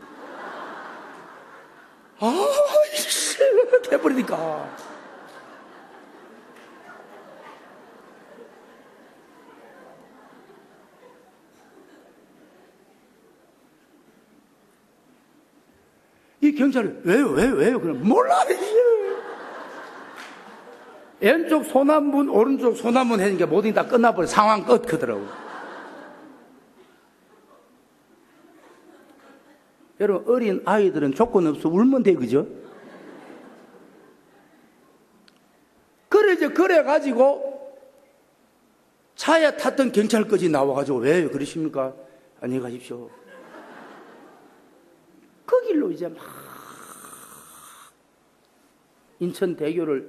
아, 이씨, 해버리니까. 이 경찰이 왜요 왜요 왜요 그럼 몰라. 왼쪽 소나문 오른쪽 소나문 했으니까 모든 게 다 끝나버려. 상황 끝 그더라고. 여러분 어린 아이들은 조건 없어 울면 돼 그죠? 그래 이제 그래 가지고 차에 탔던 경찰까지 나와가지고 왜 그러십니까? 안녕히 가십시오. 그 길로 이제 막 인천대교를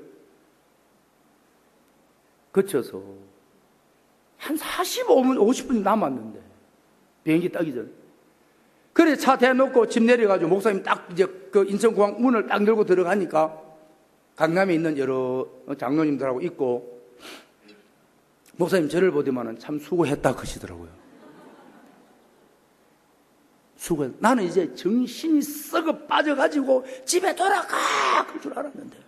거쳐서 한 사십오 분, 오십 분이 남았는데 비행기 따기 전. 그래 차 대놓고 집 내려가지고 목사님 딱 이제 그 인천공항 문을 딱 열고 들어가니까 강남에 있는 여러 장로님들하고 있고 목사님 저를 보더만은 참 수고했다 그러시더라고요. 수고. 나는 이제 정신이 썩어 빠져가지고 집에 돌아가 그럴 줄 알았는데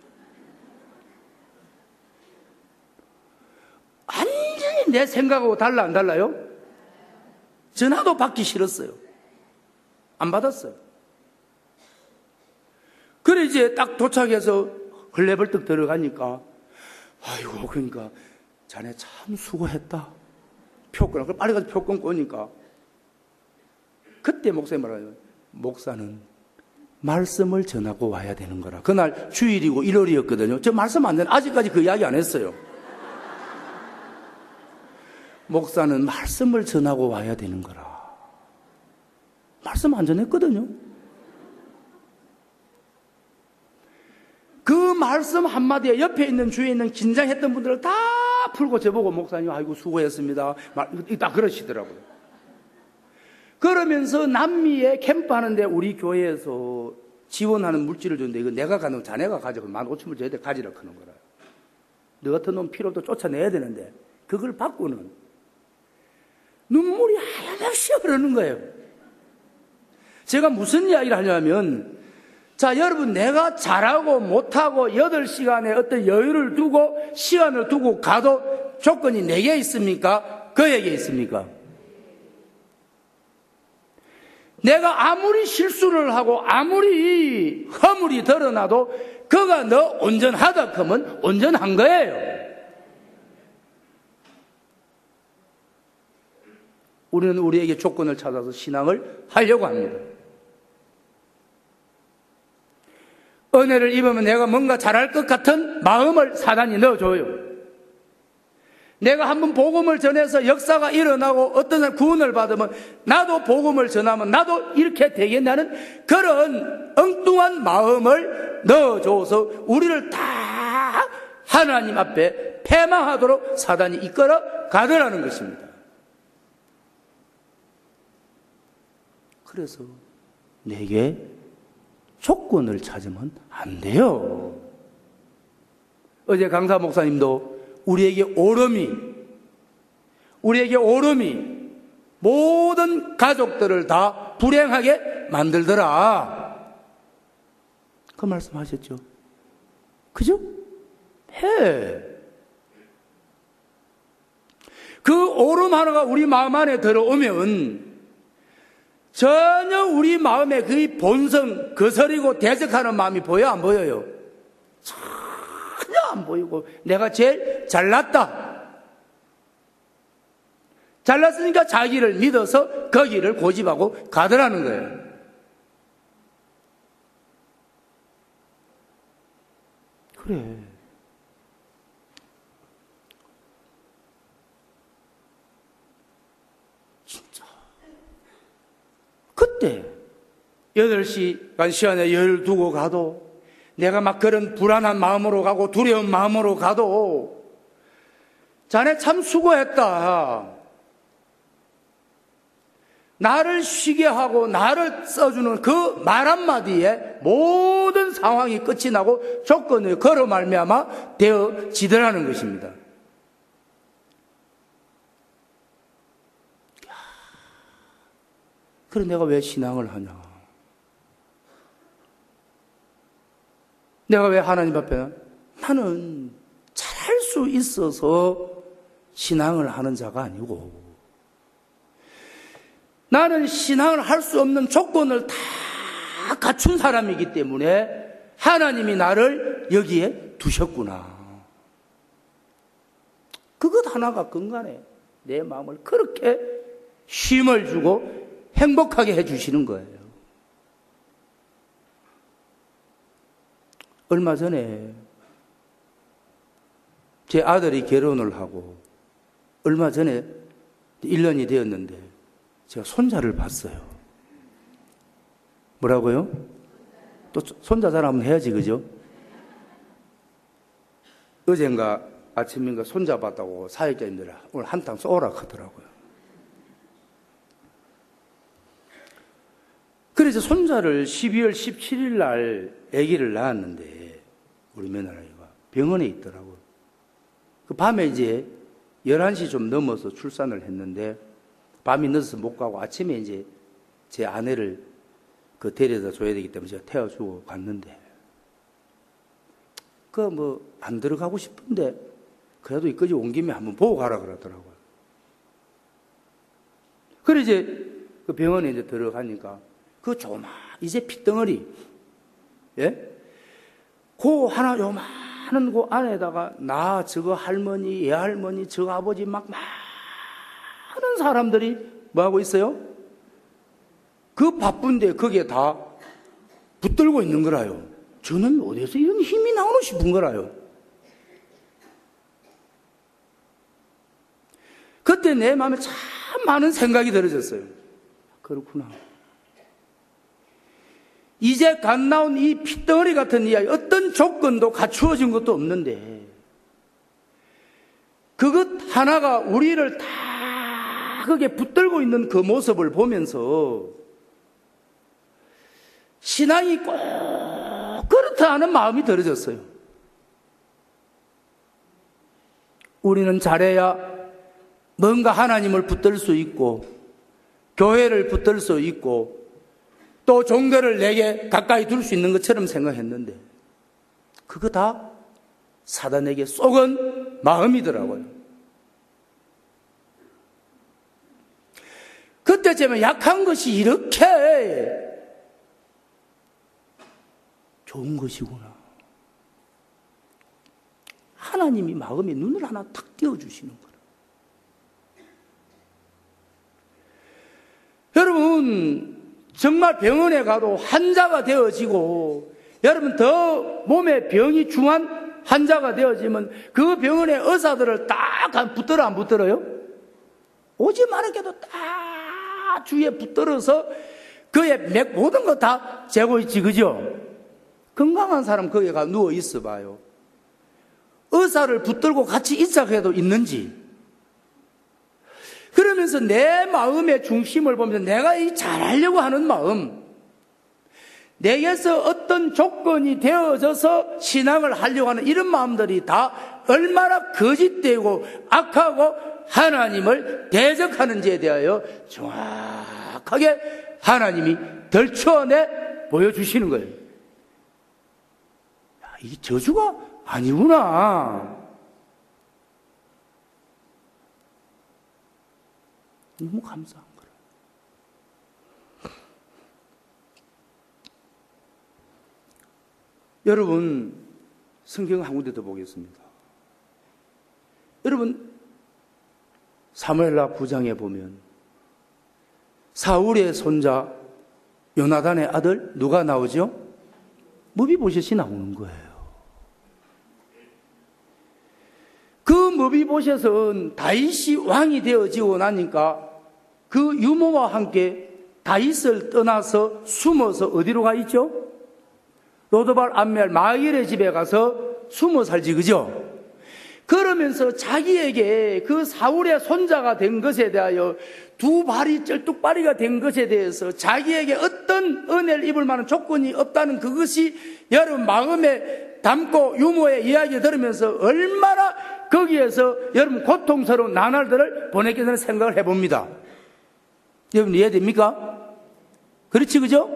완전히 내 생각하고 달라 안 달라요? 전화도 받기 싫었어요. 안 받았어요. 그래 이제 딱 도착해서 헐레벌떡 들어가니까 아이고 그러니까 자네 참 수고했다. 표권 그걸 빨리 가서 표권 꼬니까 그때 목사님 말하요. 목사는 말씀을 전하고 와야 되는 거라. 그날 주일이고 일월이었거든요. 저 말씀 안 되는 아직까지 그 이야기 안 했어요. 목사는 말씀을 전하고 와야 되는 거라. 말씀 안 전했거든요. 그 말씀 한마디에 옆에 있는 주위에 있는 긴장했던 분들을 다 풀고 저보고 목사님 아이고 수고했습니다. 딱 그러시더라고요. 그러면서 남미에 캠프하는데 우리 교회에서 지원하는 물질을 줬는데 이거 내가 가는 자네가 가져가 만 오천 불 줘야 돼 가지라 하는 거라. 너 같은 놈 필요 없도 쫓아내야 되는데 그걸 받고는 눈물이 하염없이 흐르는 거예요. 제가 무슨 이야기를 하냐면 자 여러분 내가 잘하고 못하고 여덟 시간의 어떤 여유를 두고 시간을 두고 가도 조건이 내게 있습니까? 그에게 있습니까? 내가 아무리 실수를 하고 아무리 허물이 드러나도 그가 너 온전하다 하면 온전한 거예요. 우리는 우리에게 조건을 찾아서 신앙을 하려고 합니다. 은혜를 입으면 내가 뭔가 잘할 것 같은 마음을 사단이 넣어줘요. 내가 한번 복음을 전해서 역사가 일어나고 어떤 사람 구원을 받으면 나도 복음을 전하면 나도 이렇게 되겠냐는 그런 엉뚱한 마음을 넣어줘서 우리를 다 하나님 앞에 패망하도록 사단이 이끌어 가더라는 것입니다. 그래서 내게 조건을 찾으면 안 돼요. 어제 강사 목사님도 우리에게 오름이, 우리에게 오름이 모든 가족들을 다 불행하게 만들더라. 그 말씀 하셨죠? 그죠? 해. 그 오름 하나가 우리 마음 안에 들어오면 전혀 우리 마음에 그 본성, 거스리고 대적하는 마음이 보여 안 보여요? 전혀 안 보이고 내가 제일 잘났다. 잘났으니까 자기를 믿어서 거기를 고집하고 가더라는 거예요. 그래. 진짜. 그때 여덟 시간 시간에 여유를 두고 가도 내가 막 그런 불안한 마음으로 가고 두려운 마음으로 가도 자네 참 수고했다. 나를 쉬게 하고 나를 써주는 그 말 한마디에 모든 상황이 끝이 나고 조건을 걸어 말미암아 되어지더라는 것입니다. 그래 내가 왜 신앙을 하냐? 내가 왜 하나님 앞에 나는 잘할 수 있어서 신앙을 하는 자가 아니고 나는 신앙을 할 수 없는 조건을 다 다 갖춘 사람이기 때문에 하나님이 나를 여기에 두셨구나. 그것 하나가 근간에 내 마음을 그렇게 힘을 주고 행복하게 해주시는 거예요. 얼마 전에 제 아들이 결혼을 하고 얼마 전에 일 년이 되었는데 제가 손자를 봤어요. 뭐라고요? 또 손자 자랑하면 해야지, 그죠? 어젠가 아침인가 손자 봤다고 사역자님들 오늘 한탕 쏘라 하더라고요. 그래서 손자를 십이월 십칠일 날 아기를 낳았는데 우리 며느리가 병원에 있더라고요. 그 밤에 이제 열한 시 좀 넘어서 출산을 했는데 밤이 늦어서 못 가고 아침에 이제 제 아내를 그 데려다 줘야 되기 때문에 제가 태워주고 갔는데 그 뭐 안 들어가고 싶은데 그래도 이까지 온 김에 한번 보고 가라 그러더라고요. 그래 이제 그 병원에 이제 들어가니까 그 조마 이제 핏덩어리 예? 그 하나 요만한 그 안에다가 나 저거 할머니 얘 할머니 저 아버지 막 많은 사람들이 뭐 하고 있어요? 그 바쁜데 거기에 다 붙들고 있는 거라요. 저는 어디서 이런 힘이 나오나 싶은 거라요. 그때 내 마음에 참 많은 생각이 들어졌어요. 그렇구나. 이제 갓 나온 이 핏덩어리 같은 이 아이 어떤 조건도 갖추어진 것도 없는데 그것 하나가 우리를 다 거기에 붙들고 있는 그 모습을 보면서 신앙이 꼭 그렇다 하는 마음이 들어졌어요. 우리는 잘해야 뭔가 하나님을 붙들 수 있고 교회를 붙들 수 있고 또 종교를 내게 가까이 둘 수 있는 것처럼 생각했는데 그거 다 사단에게 속은 마음이더라고요. 그때쯤에 약한 것이 이렇게 좋은 것이구나. 하나님이 마음에 눈을 하나 탁 띄워주시는 거예요. 여러분 정말 병원에 가도 환자가 되어지고 여러분 더 몸에 병이 중한 환자가 되어지면 그 병원의 의사들을 딱 붙들어 안 붙들어요? 오지 말게도 딱 주위에 붙들어서 그의 맥 모든 거 다 재고 있지, 그죠? 건강한 사람 거기에 가 누워 있어 봐요. 의사를 붙들고 같이 있자해도 있는지. 그러면서 내 마음의 중심을 보면서 내가 이 잘하려고 하는 마음, 내게서 어떤 조건이 되어져서 신앙을 하려고 하는 이런 마음들이 다 얼마나 거짓되고 악하고 하나님을 대적하는지에 대하여 정확하게 하나님이 덜쳐내 보여주시는 거예요. 야, 이게 저주가 아니구나. 너무 감사한 거예요. 여러분, 성경 한 군데 더 보겠습니다. 여러분, 사무엘하 구 장에 보면 사울의 손자 요나단의 아들 누가 나오죠? 무비보셋이 나오는 거예요. 그 무비보셋은 다윗이 왕이 되어지고 나니까 그 유모와 함께 다윗을 떠나서 숨어서 어디로 가 있죠? 로드발 암멜 마길의 집에 가서 숨어 살지, 그죠? 그러면서 자기에게 그 사울의 손자가 된 것에 대하여 두 발이 쩔뚝발이가 된 것에 대해서 자기에게 어떤 은혜를 입을 만한 조건이 없다는 그것이 여러분 마음에 담고 유모의 이야기 들으면서 얼마나 거기에서 여러분 고통스러운 나날들을 보냈겠다는 생각을 해봅니다. 여러분 이해됩니까? 그렇지, 그죠?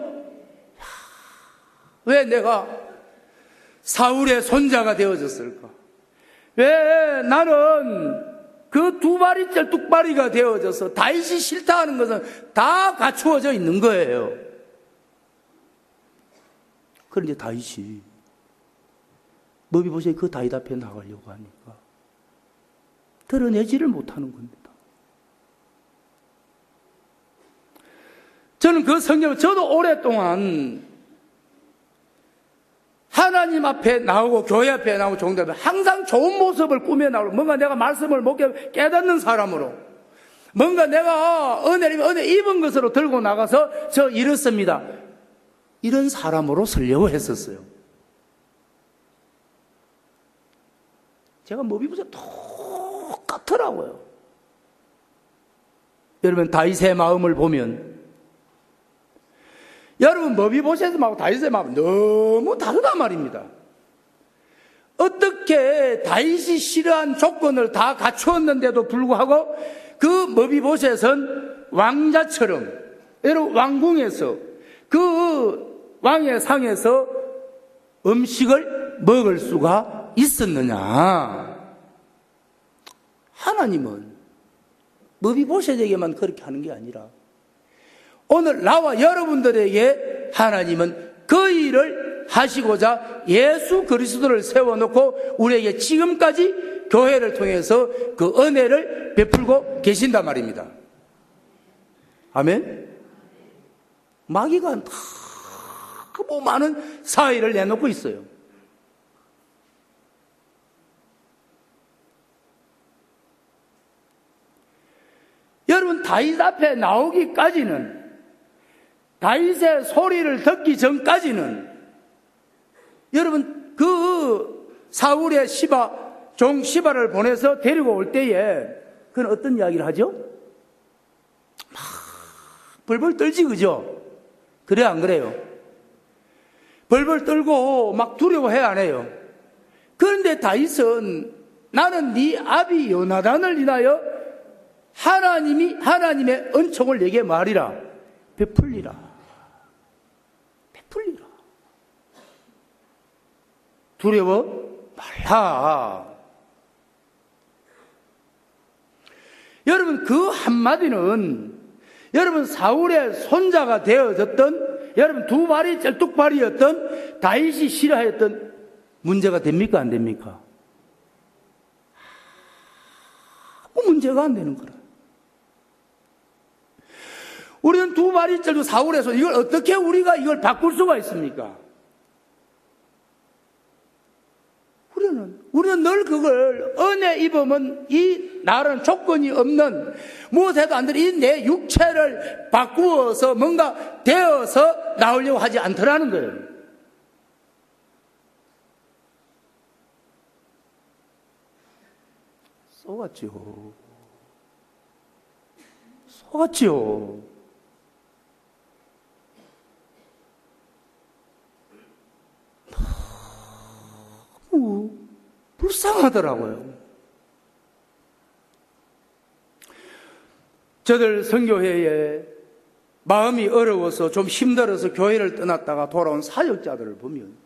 왜 내가 사울의 손자가 되어졌을까? 왜 나는 그 두 발이 쩔뚝발이가 되어져서 다윗이 싫다 하는 것은 다 갖추어져 있는 거예요. 그런데 다윗이 머비보셋이 그 다윗 앞에 나가려고 하니까 드러내지를 못하는 겁니다. 저는 그 성경을 저도 오랫동안 하나님 앞에 나오고 교회 앞에 나오고 종답에 항상 좋은 모습을 꾸며 나오고 뭔가 내가 말씀을 못 깨닫는 사람으로 뭔가 내가 은혜를 은혜 입은 것으로 들고 나가서 저 이렇습니다. 이런 사람으로 쓰려고 했었어요. 제가 머비보셋 똑같더라고요. 여러분 다윗의 마음을 보면 여러분 머비보셋의 마음하고 다윗의 마음은 너무 다르단 말입니다. 어떻게 다윗이 싫어한 조건을 다 갖추었는데도 불구하고 그 머비보셋은 왕자처럼 여러분 왕궁에서 그 왕의 상에서 음식을 먹을 수가 있었느냐? 하나님은 머비보셋에게만 그렇게 하는 게 아니라 오늘 나와 여러분들에게 하나님은 그 일을 하시고자 예수 그리스도를 세워놓고 우리에게 지금까지 교회를 통해서 그 은혜를 베풀고 계신단 말입니다. 아멘? 마귀가 너무 많은 사회를 내놓고 있어요. 여러분 다윗 앞에 나오기까지는 다윗의 소리를 듣기 전까지는 여러분 그 사울의 시바 종 시바를 보내서 데리고 올 때에 그는 어떤 이야기를 하죠? 막 벌벌 떨지 그죠? 그래 안 그래요? 벌벌 떨고 막 두려워해 안 해요? 그런데 다윗은 나는 네 아비 요나단을 인하여 하나님이 하나님의 은총을 내게 말이라 베풀리라 베풀리라 두려워 말라. 여러분 그 한마디는 여러분 사울의 손자가 되어졌던 여러분 두 발이 쩔뚝발이었던 다윗이 싫어했던 문제가 됩니까 안 됩니까? 아무 문제가 안 되는 거라. 우리는 두 발이 쩔뚝 사울의 손 이걸 어떻게 우리가 이걸 바꿀 수가 있습니까? 우리는 우리는 늘 그걸 은혜 입으면 이 나라는 조건이 없는 무엇해도 안 되는 이 내 육체를 바꾸어서 뭔가 되어서 나오려고 하지 않더라는 거예요. 속았죠. 속았죠. 너무 불쌍하더라고요. 저들 선교회에 마음이 어려워서 좀 힘들어서 교회를 떠났다가 돌아온 사역자들을 보면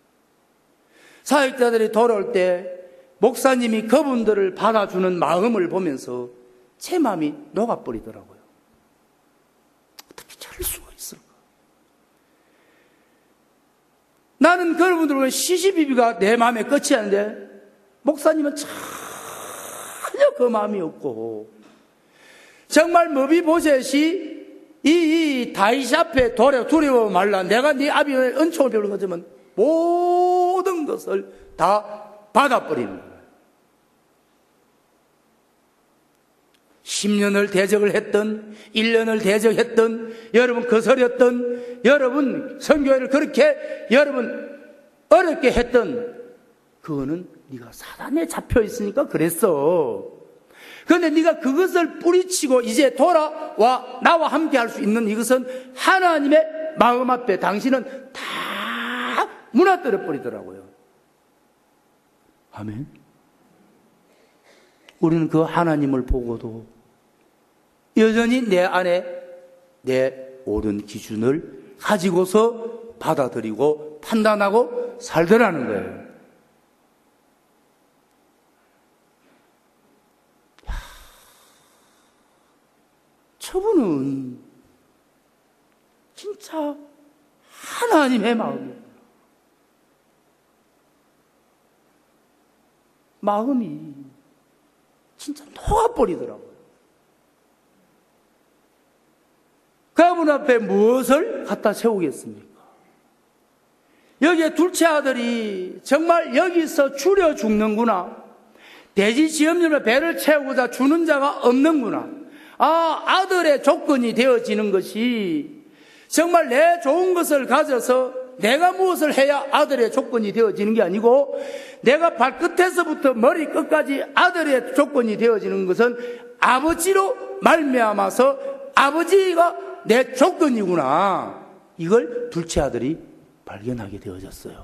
사역자들이 돌아올 때 목사님이 그분들을 받아주는 마음을 보면서 제 마음이 녹아버리더라고요. 어떻게 저럴 수가 있을까? 나는 그분들과 시시비비가 내 마음에 끝이 아닌데 목사님은 전혀 그 마음이 없고 정말 머비보셋이 이, 이 다윗 앞에 도려 두려워 말라 내가 네 아비의 은총을 배우는 것처럼 모든 것을 다 받아버리는 거예요. 십 년을 대적을 했던 일 년을 대적했던 여러분 거스렸던 여러분 선교회를 그렇게 여러분 어렵게 했던 그거는 네가 사단에 잡혀 있으니까 그랬어. 그런데 네가 그것을 뿌리치고 이제 돌아와 나와 함께 할 수 있는 이것은 하나님의 마음 앞에 당신은 다 무너뜨려 버리더라고요. 아멘. 우리는 그 하나님을 보고도 여전히 내 안에 내 옳은 기준을 가지고서 받아들이고 판단하고 살더라는 거예요. 저분은 진짜 하나님의 마음이에요. 마음이 진짜 녹아버리더라고요. 그분 앞에 무엇을 갖다 세우겠습니까? 여기에 둘째 아들이 정말 여기서 줄여 죽는구나. 돼지 시험률에 배를 채우고자 주는 자가 없는구나. 아, 아들의 조건이 되어지는 것이 정말 내 좋은 것을 가져서 내가 무엇을 해야 아들의 조건이 되어지는 게 아니고 내가 발끝에서부터 머리 끝까지 아들의 조건이 되어지는 것은 아버지로 말미암아서 아버지가 내 조건이구나. 이걸 둘째 아들이 발견하게 되어졌어요.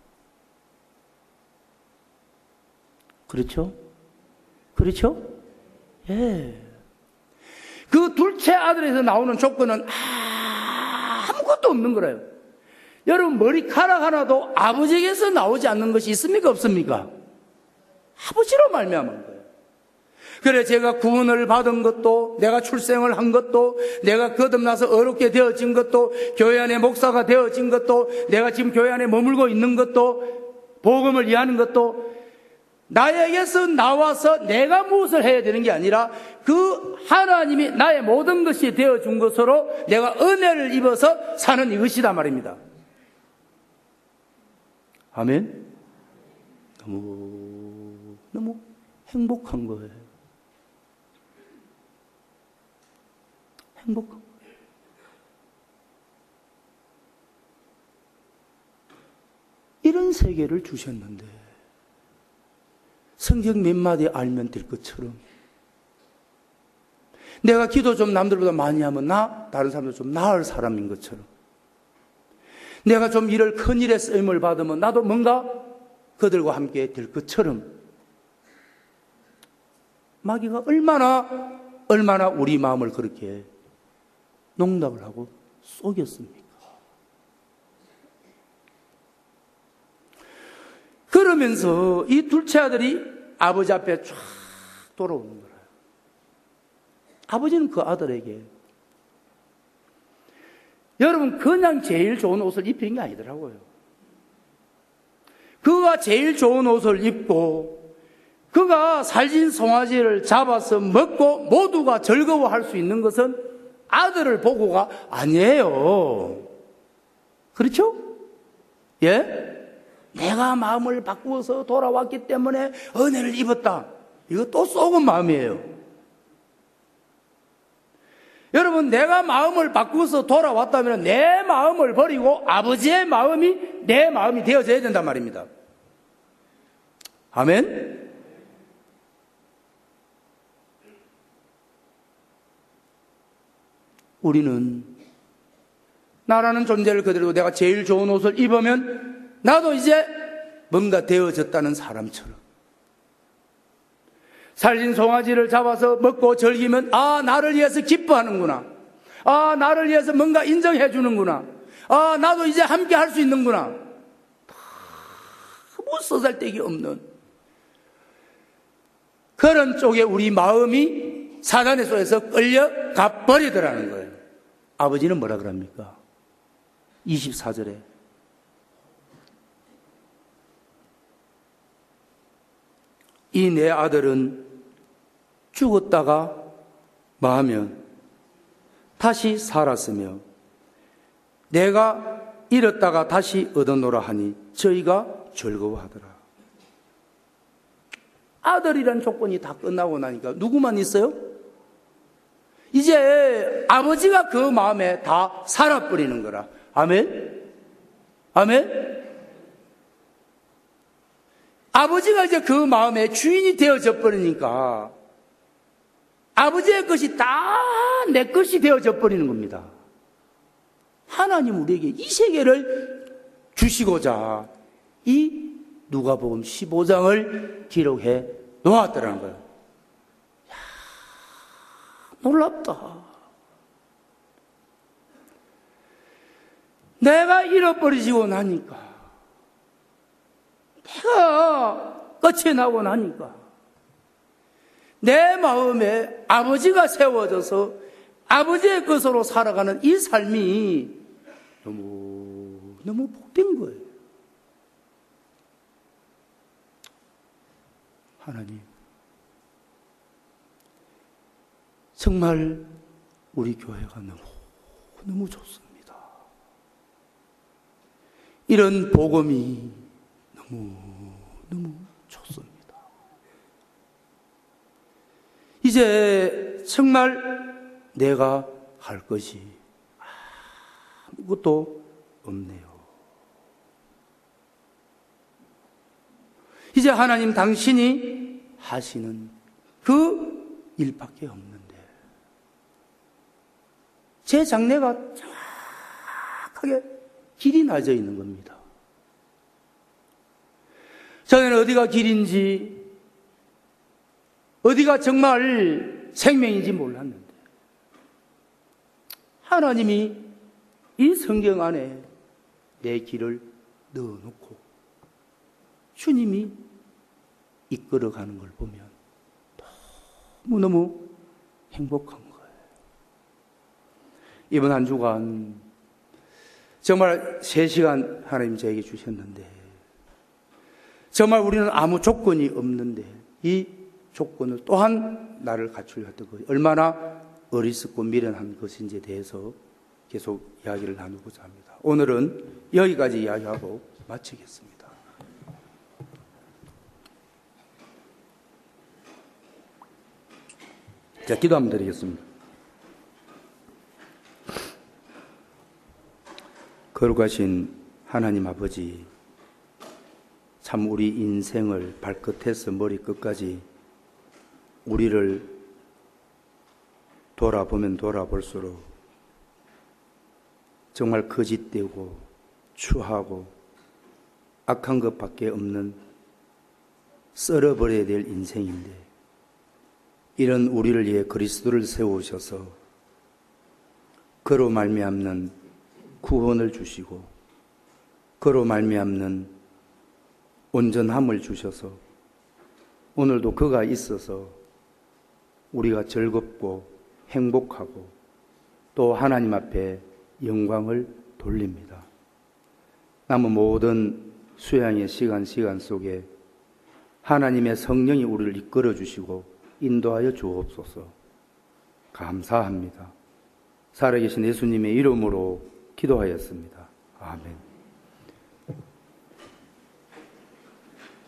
그렇죠? 그렇죠? 예. 그 둘째 아들에서 나오는 조건은 아무것도 없는 거래요. 여러분, 머리카락 하나도 아버지에게서 나오지 않는 것이 있습니까? 없습니까? 아버지로 말미암은 거예요. 그래, 제가 구원을 받은 것도, 내가 출생을 한 것도, 내가 거듭나서 어렵게 되어진 것도, 교회 안에 목사가 되어진 것도, 내가 지금 교회 안에 머물고 있는 것도, 복음을 이해하는 것도, 나에게서 나와서 내가 무엇을 해야 되는 게 아니라 그 하나님이 나의 모든 것이 되어준 것으로 내가 은혜를 입어서 사는 이것이다 말입니다. 아멘? 너무, 너무 행복한 거예요. 행복한 거예요. 이런 세계를 주셨는데 성경 몇 마디 알면 될 것처럼 내가 기도 좀 남들보다 많이 하면 나 다른 사람들 좀 나을 사람인 것처럼 내가 좀 일을 큰 일에 쓰임을 받으면 나도 뭔가 그들과 함께 될 것처럼 마귀가 얼마나 얼마나 우리 마음을 그렇게 농락을 하고 속였습니까? 그러면서 이 둘째 아들이 아버지 앞에 쫙 돌아오는 거예요. 아버지는 그 아들에게 여러분 그냥 제일 좋은 옷을 입히는 게 아니더라고요. 그가 제일 좋은 옷을 입고 그가 살진 송아지를 잡아서 먹고 모두가 즐거워할 수 있는 것은 아들을 보고가 아니에요. 그렇죠? 예? 내가 마음을 바꾸어서 돌아왔기 때문에 은혜를 입었다. 이거 또 썩은 마음이에요. 여러분, 내가 마음을 바꾸어서 돌아왔다면 내 마음을 버리고 아버지의 마음이 내 마음이 되어져야 된단 말입니다. 아멘? 우리는 나라는 존재를 그대로 내가 제일 좋은 옷을 입으면 나도 이제 뭔가 되어졌다는 사람처럼 살진 송아지를 잡아서 먹고 즐기면 아 나를 위해서 기뻐하는구나. 아 나를 위해서 뭔가 인정해 주는구나. 아 나도 이제 함께 할 수 있는구나. 아무 쓰잘데기 없는 그런 쪽에 우리 마음이 사단의 손에서 끌려가 버리더라는 거예요. 아버지는 뭐라 그럽니까? 이십사 절에 이 내 아들은 죽었다가 마하면 다시 살았으며 내가 잃었다가 다시 얻어노라 하니 저희가 즐거워하더라. 아들이란 조건이 다 끝나고 나니까 누구만 있어요? 이제 아버지가 그 마음에 다 살아버리는 거라. 아멘? 아멘? 아버지가 이제 그 마음의 주인이 되어져 버리니까 아버지의 것이 다 내 것이 되어져 버리는 겁니다. 하나님 우리에게 이 세계를 주시고자 이 누가복음 십오 장을 기록해 놓았더라는 거예요. 이야, 놀랍다. 내가 잃어버리지고 나니까 내가 끝이 나고 나니까 내 마음에 아버지가 세워져서 아버지의 것으로 살아가는 이 삶이 너무 너무 복된 거예요. 하나님, 정말 우리 교회가 너무 너무 좋습니다. 이런 복음이 너무 너무 좋습니다. 이제 정말 내가 할 것이 아무것도 없네요. 이제 하나님 당신이 하시는 그 일밖에 없는데 제 장래가 정확하게 길이 나져 있는 겁니다. 저는 어디가 길인지, 어디가 정말 생명인지 몰랐는데 하나님이 이 성경 안에 내 길을 넣어놓고 주님이 이끌어가는 걸 보면 너무너무 행복한 거예요. 이번 한 주간 정말 세 시간 하나님 저에게 주셨는데 정말 우리는 아무 조건이 없는데 이 조건을 또한 나를 갖추려 했던 거예요. 얼마나 어리석고 미련한 것인지에 대해서 계속 이야기를 나누고자 합니다. 오늘은 여기까지 이야기하고 마치겠습니다. 자, 기도 한번 드리겠습니다. 거룩하신 하나님 아버지, 참 우리 인생을 발끝에서 머리끝까지 우리를 돌아보면 돌아볼수록 정말 거짓되고 추하고 악한 것밖에 없는 썰어버려야 될 인생인데 이런 우리를 위해 그리스도를 세우셔서 그로 말미암는 구원을 주시고 그로 말미암는 온전함을 주셔서 오늘도 그가 있어서 우리가 즐겁고 행복하고 또 하나님 앞에 영광을 돌립니다. 남은 모든 수양의 시간 시간 속에 하나님의 성령이 우리를 이끌어 주시고 인도하여 주옵소서. 감사합니다. 살아계신 예수님의 이름으로 기도하였습니다. 아멘.